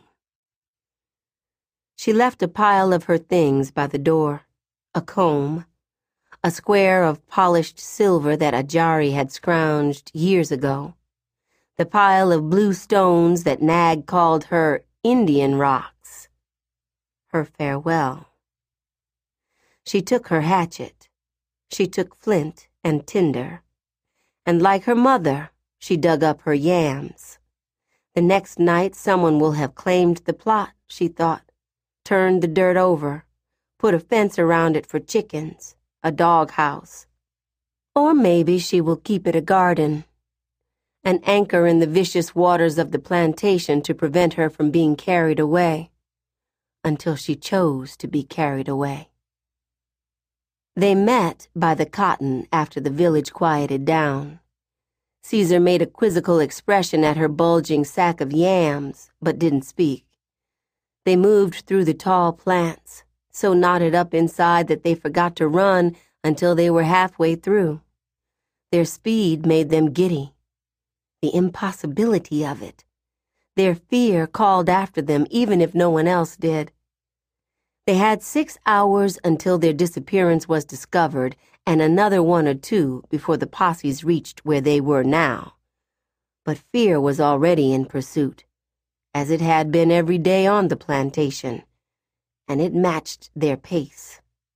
She left a pile of her things by the door, a comb, a square of polished silver that Ajari had scrounged years ago, the pile of blue stones that Nag called her Indian rocks, her farewell. She took her hatchet, she took flint and tinder, and like her mother, she dug up her yams. The next night someone will have claimed the plot, she thought, turned the dirt over, put a fence around it for chickens, a doghouse. Or maybe she will keep it a garden, an anchor in the vicious waters of the plantation to prevent her from being carried away, until she chose to be carried away. They met by the cotton after the village quieted down. Caesar made a quizzical expression at her bulging sack of yams, but didn't speak. They moved through the tall plants, so knotted up inside that they forgot to run until they were halfway through. Their speed made them giddy. The impossibility of it. Their fear called after them even if no one else did. They had six hours until their disappearance was discovered and another one or two before the posses reached where they were now. But fear was already in pursuit, as it had been every day on the plantation, and it matched their pace.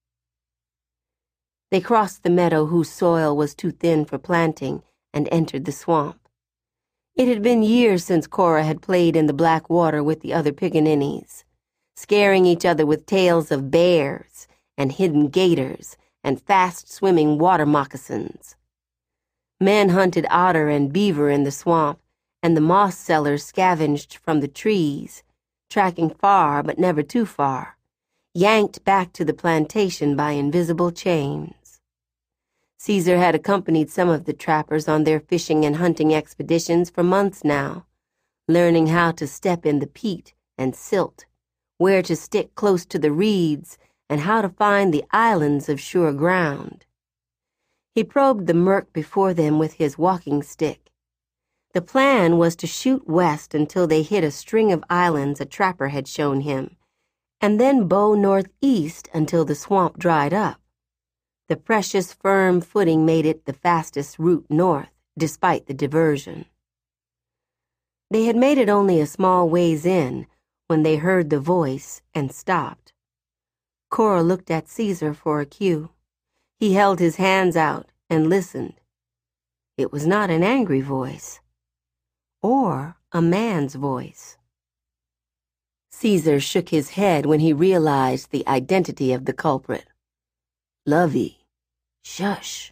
They crossed the meadow whose soil was too thin for planting and entered the swamp. It had been years since Cora had played in the black water with the other pickaninnies, scaring each other with tales of bears and hidden gators and fast-swimming water moccasins. Men hunted otter and beaver in the swamp, and the moss sellers scavenged from the trees, tracking far but never too far, yanked back to the plantation by invisible chains. Caesar had accompanied some of the trappers on their fishing and hunting expeditions for months now, learning how to step in the peat and silt, where to stick close to the reeds, and how to find the islands of sure ground. He probed the murk before them with his walking stick. The plan was to shoot west until they hit a string of islands a trapper had shown him, and then bow northeast until the swamp dried up. The precious firm footing made it the fastest route north, despite the diversion. They had made it only a small ways in when they heard the voice and stopped. Cora looked at Caesar for a cue. He held his hands out and listened. It was not an angry voice, or a man's voice. Caesar shook his head when he realized the identity of the culprit. Lovey, shush.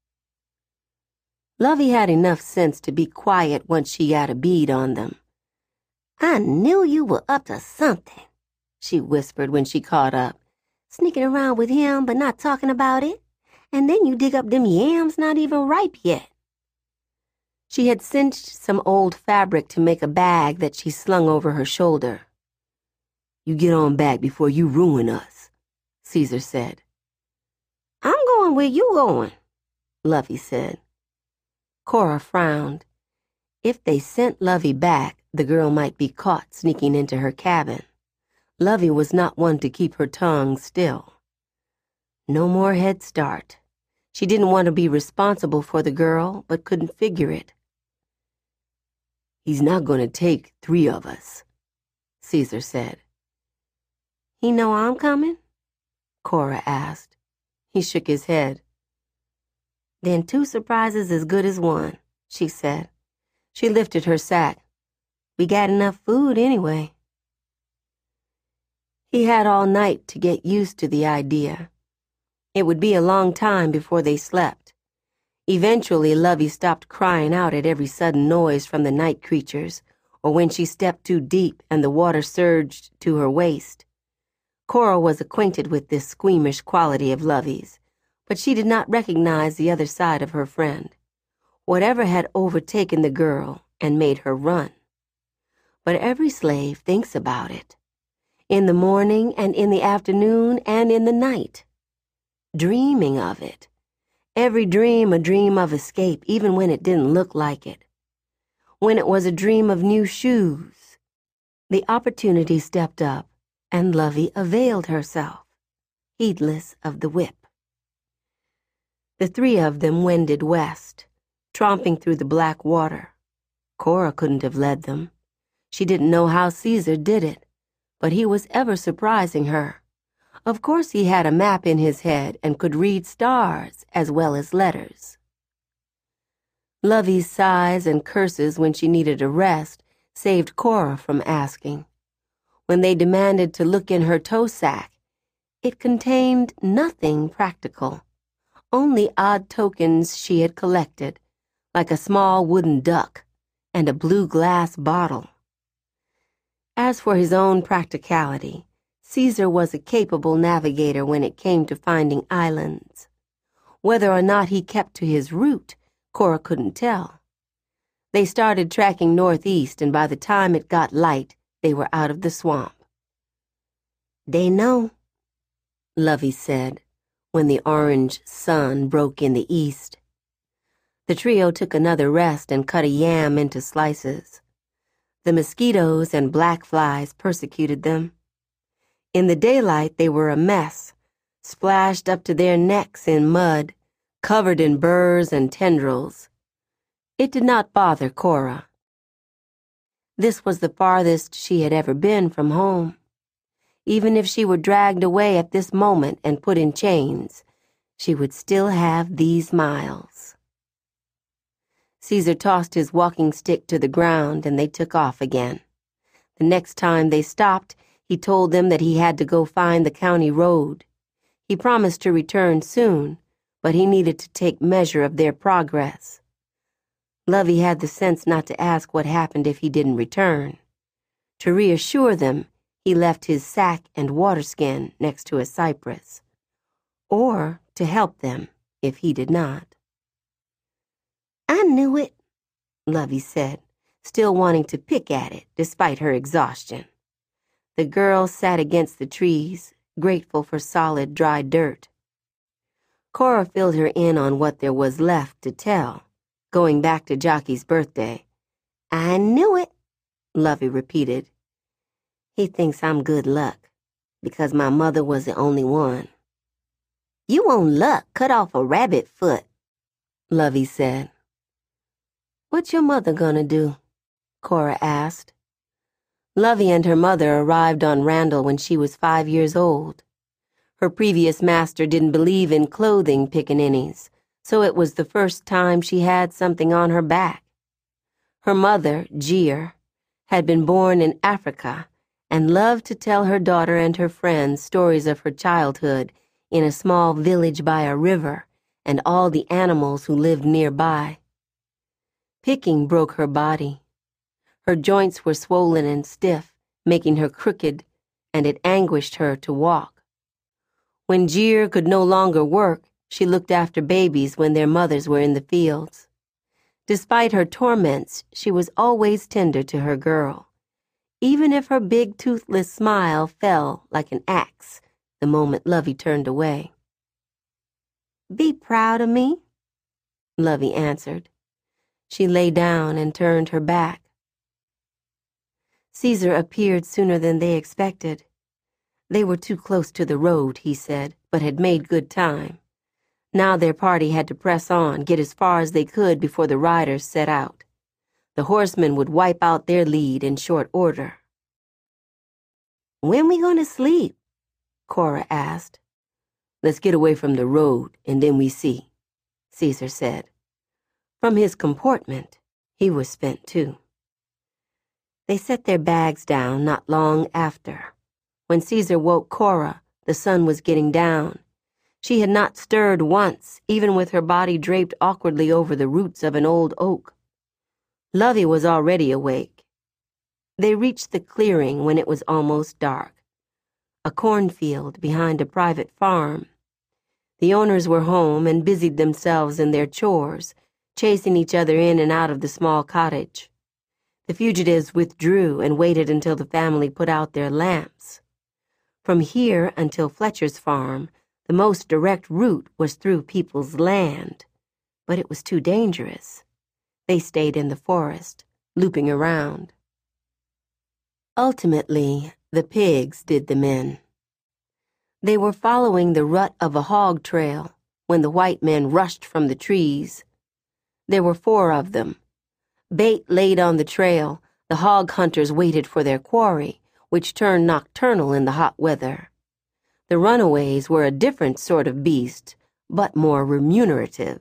Lovey had enough sense to be quiet once she got a bead on them. I knew you were up to something, she whispered when she caught up. Sneaking around with him but not talking about it. And then you dig up them yams not even ripe yet. She had cinched some old fabric to make a bag that she slung over her shoulder. You get on back before you ruin us, Caesar said. I'm going where you going, Lovey said. Cora frowned. If they sent Lovey back, the girl might be caught sneaking into her cabin. Lovey was not one to keep her tongue still. No more Head Start. She didn't want to be responsible for the girl, but couldn't figure it. "He's not going to take three of us," Caesar said. "He know I'm coming?" Cora asked. He shook his head. "Then two surprises as good as one," she said. She lifted her sack. "We got enough food anyway." He had all night to get used to the idea. It would be a long time before they slept. Eventually, Lovey stopped crying out at every sudden noise from the night creatures, or when she stepped too deep and the water surged to her waist. Cora was acquainted with this squeamish quality of Lovey's, but she did not recognize the other side of her friend. Whatever had overtaken the girl and made her run. But every slave thinks about it. In the morning and in the afternoon and in the night. Dreaming of it. Every dream a dream of escape, even when it didn't look like it. When it was a dream of new shoes. The opportunity stepped up, and Lovey availed herself, heedless of the whip. The three of them wended west, tromping through the black water. Cora couldn't have led them. She didn't know how Caesar did it, but he was ever surprising her. Of course he had a map in his head and could read stars as well as letters. Lovey's sighs and curses when she needed a rest saved Cora from asking. When they demanded to look in her tow sack, it contained nothing practical, only odd tokens she had collected, like a small wooden duck and a blue glass bottle. As for his own practicality, Caesar was a capable navigator when it came to finding islands. Whether or not he kept to his route, Cora couldn't tell. They started tracking northeast, and by the time it got light, they were out of the swamp. "They know," Lovey said, when the orange sun broke in the east. The trio took another rest and cut a yam into slices. The mosquitoes and black flies persecuted them. In the daylight, they were a mess, splashed up to their necks in mud, covered in burrs and tendrils. It did not bother Cora. This was the farthest she had ever been from home. Even if she were dragged away at this moment and put in chains, she would still have these miles. Caesar tossed his walking stick to the ground, and they took off again. The next time they stopped, he told them that he had to go find the county road. He promised to return soon, but he needed to take measure of their progress. Lovey had the sense not to ask what happened if he didn't return. To reassure them, he left his sack and water skin next to a cypress, or to help them if he did not. "I knew it," Lovey said, still wanting to pick at it despite her exhaustion. The girl sat against the trees, grateful for solid, dry dirt. Cora filled her in on what there was left to tell, going back to Jockey's birthday. "I knew it," Lovey repeated. "He thinks I'm good luck, because my mother was the only one." "You won't luck cut off a rabbit foot," Lovey said. "What's your mother gonna do?" Cora asked. Lovey and her mother arrived on Randall when she was five years old. Her previous master didn't believe in clothing pickaninnies, so it was the first time she had something on her back. Her mother, Jeer, had been born in Africa and loved to tell her daughter and her friends stories of her childhood in a small village by a river and all the animals who lived nearby. Picking broke her body. Her joints were swollen and stiff, making her crooked, and it anguished her to walk. When Jeer could no longer work, she looked after babies when their mothers were in the fields. Despite her torments, she was always tender to her girl, even if her big toothless smile fell like an axe the moment Lovey turned away. "Be proud of me," Lovey answered. She lay down and turned her back. Caesar appeared sooner than they expected. They were too close to the road, he said, but had made good time. Now their party had to press on, get as far as they could before the riders set out. The horsemen would wipe out their lead in short order. "When we going to sleep?" Cora asked. "Let's get away from the road, and then we see," Caesar said. From his comportment, he was spent too. They set their bags down not long after. When Caesar woke Cora, the sun was getting down. She had not stirred once, even with her body draped awkwardly over the roots of an old oak. Lovey was already awake. They reached the clearing when it was almost dark. A cornfield behind a private farm. The owners were home and busied themselves in their chores, chasing each other in and out of the small cottage. The fugitives withdrew and waited until the family put out their lamps. From here until Fletcher's farm, the most direct route was through people's land, but it was too dangerous. They stayed in the forest, looping around. Ultimately, the pigs did them in. They were following the rut of a hog trail when the white men rushed from the trees. There were four of them. Bait laid on the trail, the hog hunters waited for their quarry, which turned nocturnal in the hot weather. The runaways were a different sort of beast, but more remunerative.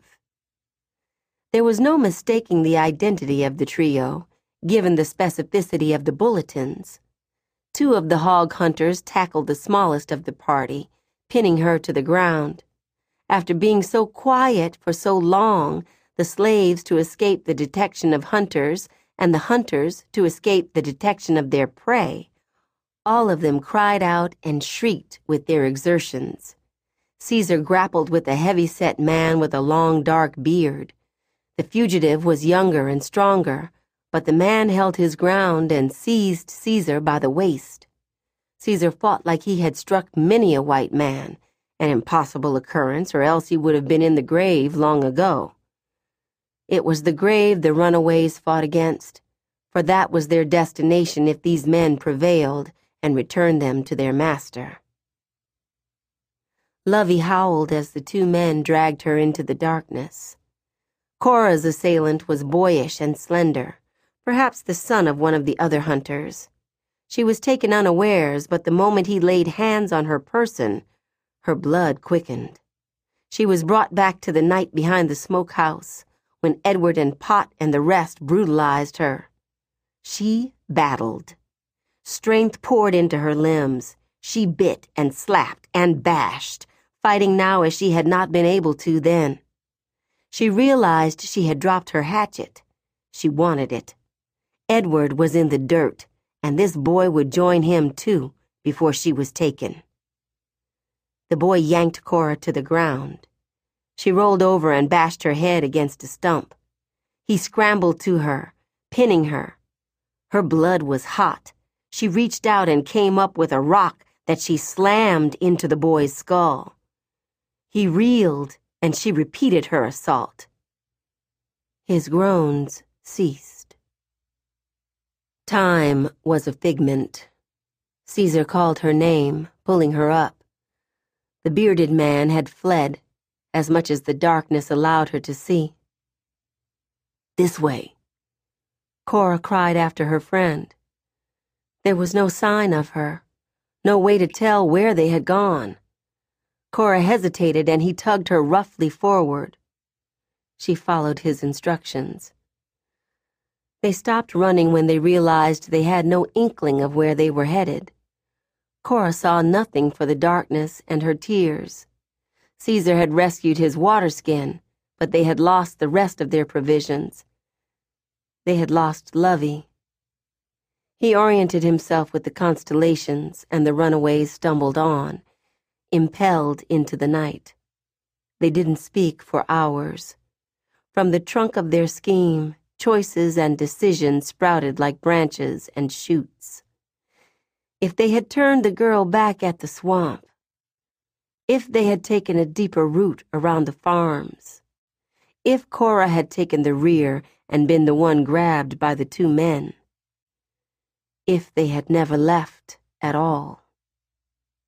There was no mistaking the identity of the trio, given the specificity of the bulletins. Two of the hog hunters tackled the smallest of the party, pinning her to the ground. After being so quiet for so long, the slaves to escape the detection of hunters, and the hunters to escape the detection of their prey, all of them cried out and shrieked with their exertions. Caesar grappled with a heavy-set man with a long, dark beard. The fugitive was younger and stronger, but the man held his ground and seized Caesar by the waist. Caesar fought like he had struck many a white man, an impossible occurrence, or else he would have been in the grave long ago. It was the grave the runaways fought against, for that was their destination if these men prevailed and returned them to their master. Lovey howled as the two men dragged her into the darkness. Cora's assailant was boyish and slender, perhaps the son of one of the other hunters. She was taken unawares, but the moment he laid hands on her person, her blood quickened. She was brought back to the night behind the smokehouse, when Edward and Pot and the rest brutalized her. She battled. Strength poured into her limbs. She bit and slapped and bashed, fighting now as she had not been able to then. She realized she had dropped her hatchet. She wanted it. Edward was in the dirt, and this boy would join him too before she was taken. The boy yanked Cora to the ground. She rolled over and bashed her head against a stump. He scrambled to her, pinning her. Her blood was hot. She reached out and came up with a rock that she slammed into the boy's skull. He reeled, and she repeated her assault. His groans ceased. Time was a figment. Caesar called her name, pulling her up. The bearded man had fled, as much as the darkness allowed her to see. "This way," Cora cried after her friend. There was no sign of her, no way to tell where they had gone. Cora hesitated, and he tugged her roughly forward. She followed his instructions. They stopped running when they realized they had no inkling of where they were headed. Cora saw nothing for the darkness and her tears. Caesar had rescued his water skin, but they had lost the rest of their provisions. They had lost Lovey. He oriented himself with the constellations, and the runaways stumbled on, impelled into the night. They didn't speak for hours. From the trunk of their scheme, choices and decisions sprouted like branches and shoots. If they had turned the girl back at the swamp, if they had taken a deeper route around the farms, if Cora had taken the rear and been the one grabbed by the two men, if they had never left at all.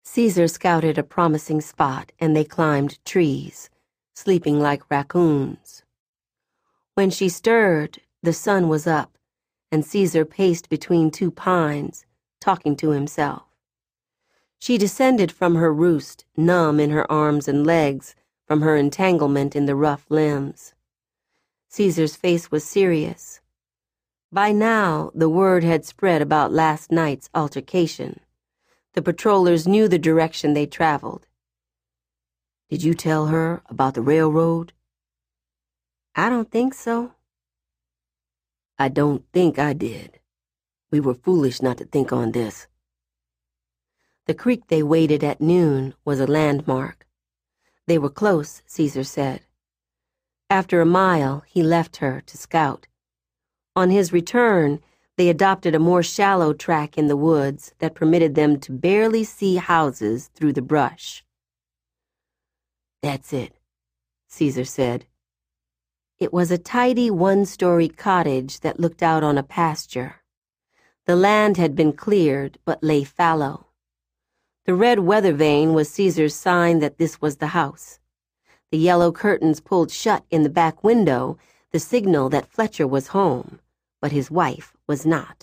Caesar scouted a promising spot, and they climbed trees, sleeping like raccoons. When she stirred, the sun was up, and Caesar paced between two pines, talking to himself. She descended from her roost, numb in her arms and legs from her entanglement in the rough limbs. Caesar's face was serious. By now, the word had spread about last night's altercation. The patrollers knew the direction they traveled. "Did you tell her about the railroad?" "I don't think so." "I don't think I did. We were foolish not to think on this." The creek they waded at noon was a landmark. They were close, Caesar said. After a mile, he left her to scout. On his return, they adopted a more shallow track in the woods that permitted them to barely see houses through the brush. "That's it," Caesar said. It was a tidy one-story cottage that looked out on a pasture. The land had been cleared but lay fallow. The red weather vane was Caesar's sign that this was the house. The yellow curtains pulled shut in the back window, the signal that Fletcher was home, but his wife was not.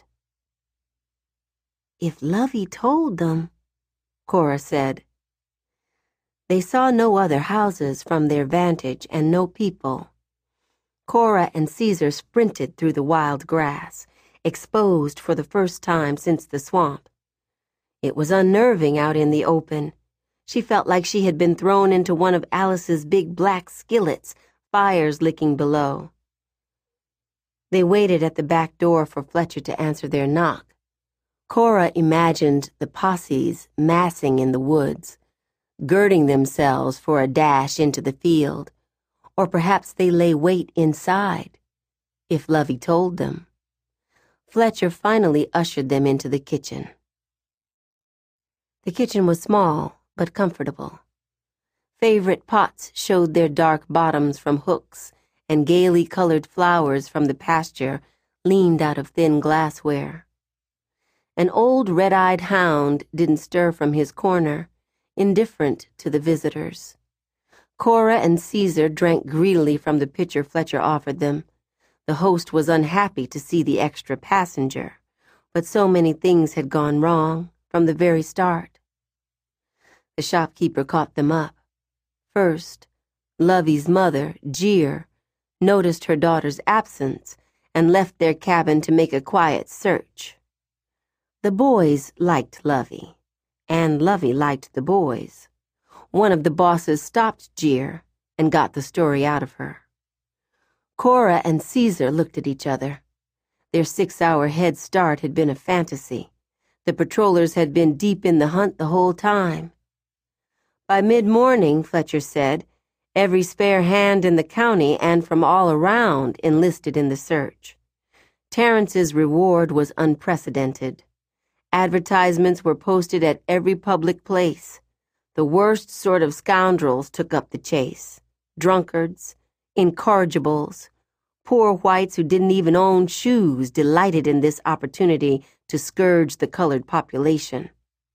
"If Lovey told them," Cora said. They saw no other houses from their vantage and no people. Cora and Caesar sprinted through the wild grass, exposed for the first time since the swamp. It was unnerving out in the open. She felt like she had been thrown into one of Alice's big black skillets, fires licking below. They waited at the back door for Fletcher to answer their knock. Cora imagined the posses massing in the woods, girding themselves for a dash into the field, or perhaps they lay wait inside, if Lovey told them. Fletcher finally ushered them into the kitchen. The kitchen was small, but comfortable. Favorite pots showed their dark bottoms from hooks, and gaily colored flowers from the pasture leaned out of thin glassware. An old red-eyed hound didn't stir from his corner, indifferent to the visitors. Cora and Caesar drank greedily from the pitcher Fletcher offered them. The host was unhappy to see the extra passenger, but so many things had gone wrong from the very start. The shopkeeper caught them up. First, Lovey's mother, Jeer, noticed her daughter's absence and left their cabin to make a quiet search. The boys liked Lovey, and Lovey liked the boys. One of the bosses stopped Jeer and got the story out of her. Cora and Caesar looked at each other. Their six-hour head start had been a fantasy. The patrollers had been deep in the hunt the whole time. By mid-morning, Fletcher said, every spare hand in the county and from all around enlisted in the search. Terrence's reward was unprecedented. Advertisements were posted at every public place. The worst sort of scoundrels took up the chase. Drunkards, incorrigibles, poor whites who didn't even own shoes delighted in this opportunity to scourge the colored population.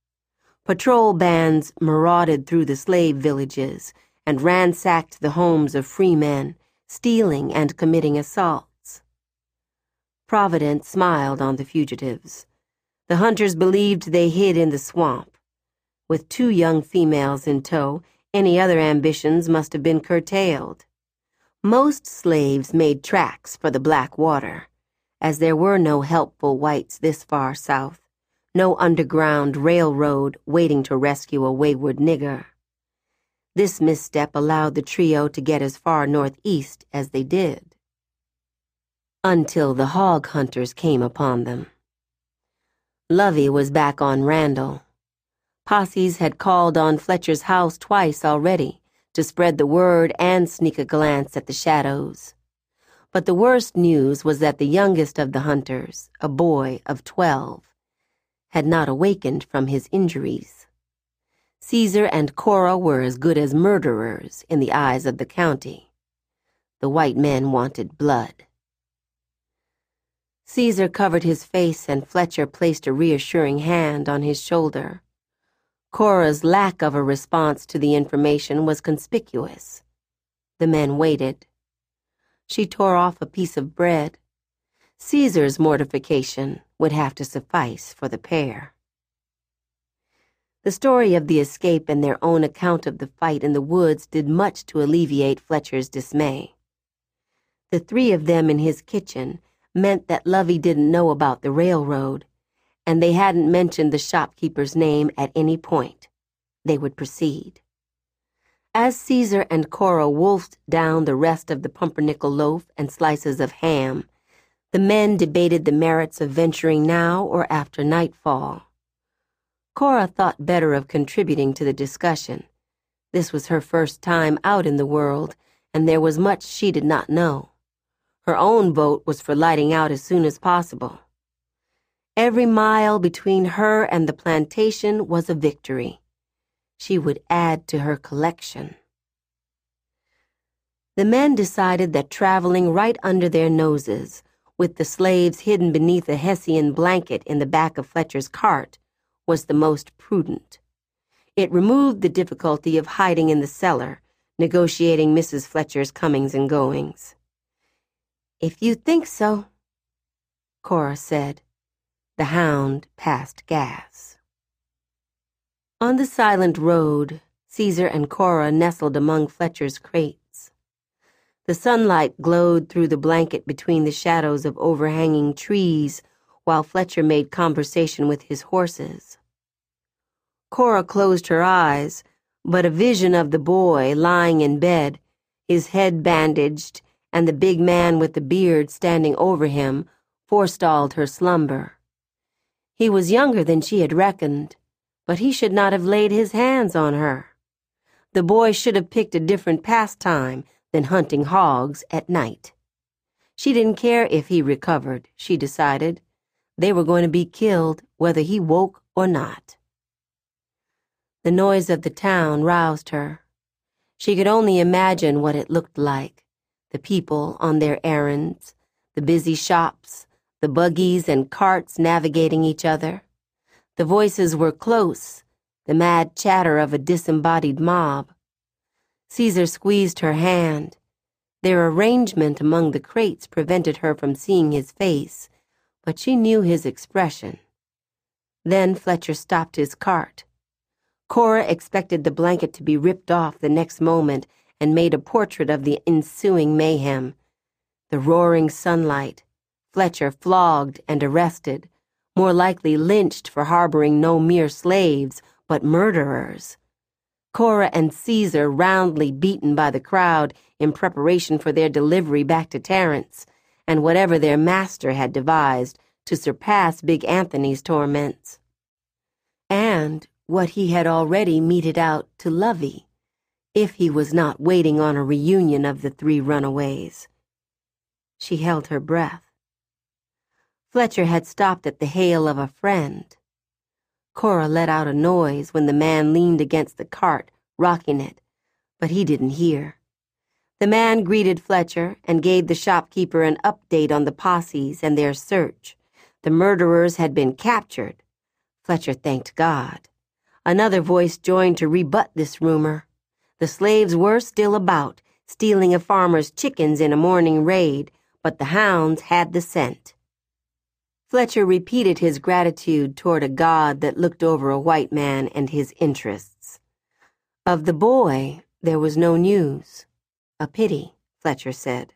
Patrol bands marauded through the slave villages and ransacked the homes of free men, stealing and committing assaults. Providence smiled on the fugitives. The hunters believed they hid in the swamp. With two young females in tow, any other ambitions must have been curtailed. Most slaves made tracks for the Black Water, as there were no helpful whites this far south, no underground railroad waiting to rescue a wayward nigger. This misstep allowed the trio to get as far northeast as they did. Until the hog hunters came upon them. Lovey was back on Randall. Posses had called on Fletcher's house twice already to spread the word and sneak a glance at the shadows. But the worst news was that the youngest of the hunters, a boy of twelve, had not awakened from his injuries. Caesar and Cora were as good as murderers in the eyes of the county. The white men wanted blood. Caesar covered his face and Fletcher placed a reassuring hand on his shoulder. Cora's lack of a response to the information was conspicuous. The men waited. She tore off a piece of bread. Caesar's mortification would have to suffice for the pair. The story of the escape and their own account of the fight in the woods did much to alleviate Fletcher's dismay. The three of them in his kitchen meant that Lovey didn't know about the railroad, and they hadn't mentioned the shopkeeper's name at any point. They would proceed. As Caesar and Cora wolfed down the rest of the pumpernickel loaf and slices of ham, the men debated the merits of venturing now or after nightfall. Cora thought better of contributing to the discussion. This was her first time out in the world, and there was much she did not know. Her own vote was for lighting out as soon as possible. Every mile between her and the plantation was a victory. She would add to her collection. The men decided that traveling right under their noses, with the slaves hidden beneath a Hessian blanket in the back of Fletcher's cart, was the most prudent. It removed the difficulty of hiding in the cellar, negotiating Missus Fletcher's comings and goings. "If you think so," Cora said. The hound passed gas. On the silent road, Caesar and Cora nestled among Fletcher's crates. The sunlight glowed through the blanket between the shadows of overhanging trees while Fletcher made conversation with his horses. Cora closed her eyes, but a vision of the boy lying in bed, his head bandaged, and the big man with the beard standing over him, forestalled her slumber. He was younger than she had reckoned, but he should not have laid his hands on her. The boy should have picked a different pastime than hunting hogs at night. She didn't care if he recovered, she decided. They were going to be killed whether he woke or not. The noise of the town roused her. She could only imagine what it looked like, the people on their errands, the busy shops, the buggies and carts navigating each other. The voices were close, the mad chatter of a disembodied mob. Caesar squeezed her hand. Their arrangement among the crates prevented her from seeing his face, but she knew his expression. Then Fletcher stopped his cart. Cora expected the blanket to be ripped off the next moment and made a portrait of the ensuing mayhem. The roaring sunlight, Fletcher flogged and arrested, more likely lynched for harboring no mere slaves, but murderers. Cora and Caesar roundly beaten by the crowd in preparation for their delivery back to Terence, and whatever their master had devised to surpass Big Anthony's torments. And what he had already meted out to Lovey, if he was not waiting on a reunion of the three runaways. She held her breath. Fletcher had stopped at the hail of a friend. Cora let out a noise when the man leaned against the cart, rocking it, but he didn't hear. The man greeted Fletcher and gave the shopkeeper an update on the posses and their search. The murderers had been captured. Fletcher thanked God. Another voice joined to rebut this rumor. The slaves were still about, stealing a farmer's chickens in a morning raid, but the hounds had the scent. Fletcher repeated his gratitude toward a God that looked over a white man and his interests. Of the boy, there was no news. A pity, Fletcher said.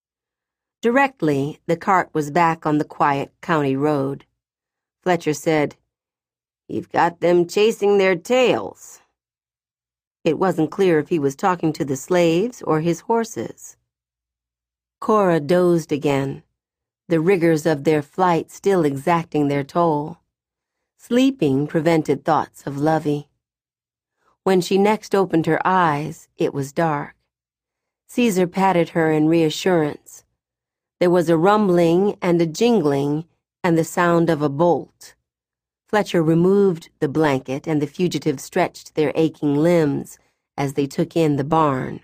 Directly, the cart was back on the quiet county road. Fletcher said, "You've got them chasing their tails." It wasn't clear if he was talking to the slaves or his horses. Cora dozed again, the rigors of their flight still exacting their toll. Sleeping prevented thoughts of Lovey. When she next opened her eyes, it was dark. Caesar patted her in reassurance. There was a rumbling and a jingling and the sound of a bolt. Fletcher removed the blanket, and the fugitives stretched their aching limbs as they took in the barn.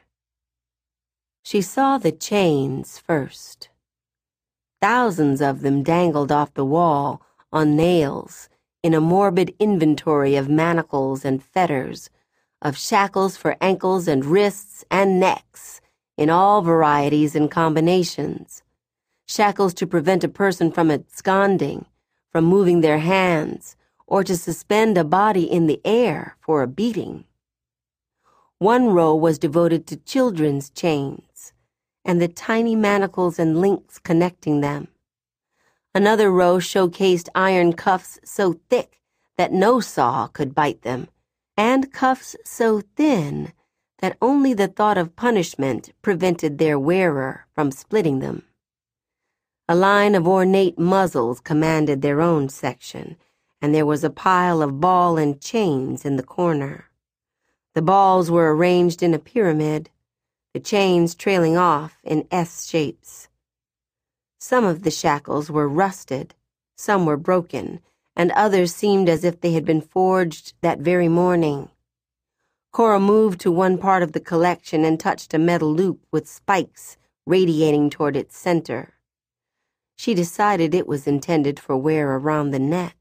She saw the chains first. Thousands of them dangled off the wall on nails, in a morbid inventory of manacles and fetters, of shackles for ankles and wrists and necks, in all varieties and combinations. Shackles to prevent a person from absconding, from moving their hands, or to suspend a body in the air for a beating. One row was devoted to children's chains, and the tiny manacles and links connecting them. Another row showcased iron cuffs so thick that no saw could bite them, and cuffs so thin that only the thought of punishment prevented their wearer from splitting them. A line of ornate muzzles commanded their own section, and there was a pile of ball and chains in the corner. The balls were arranged in a pyramid, the chains trailing off in S shapes. Some of the shackles were rusted, some were broken, and others seemed as if they had been forged that very morning. Cora moved to one part of the collection and touched a metal loop with spikes radiating toward its center. She decided it was intended for wear around the neck.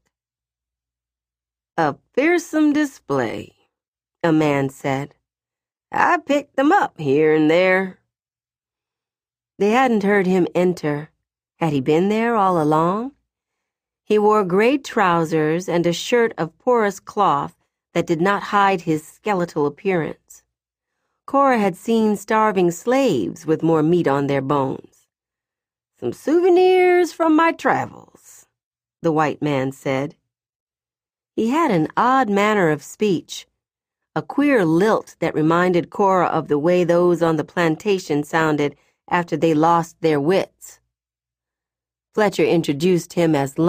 "A fearsome display," a man said. "I picked them up here and there." They hadn't heard him enter. Had he been there all along? He wore gray trousers and a shirt of porous cloth that did not hide his skeletal appearance. Cora had seen starving slaves with more meat on their bones. "Some souvenirs from my travels," the white man said. He had an odd manner of speech, a queer lilt that reminded Cora of the way those on the plantation sounded after they lost their wits. Fletcher introduced him as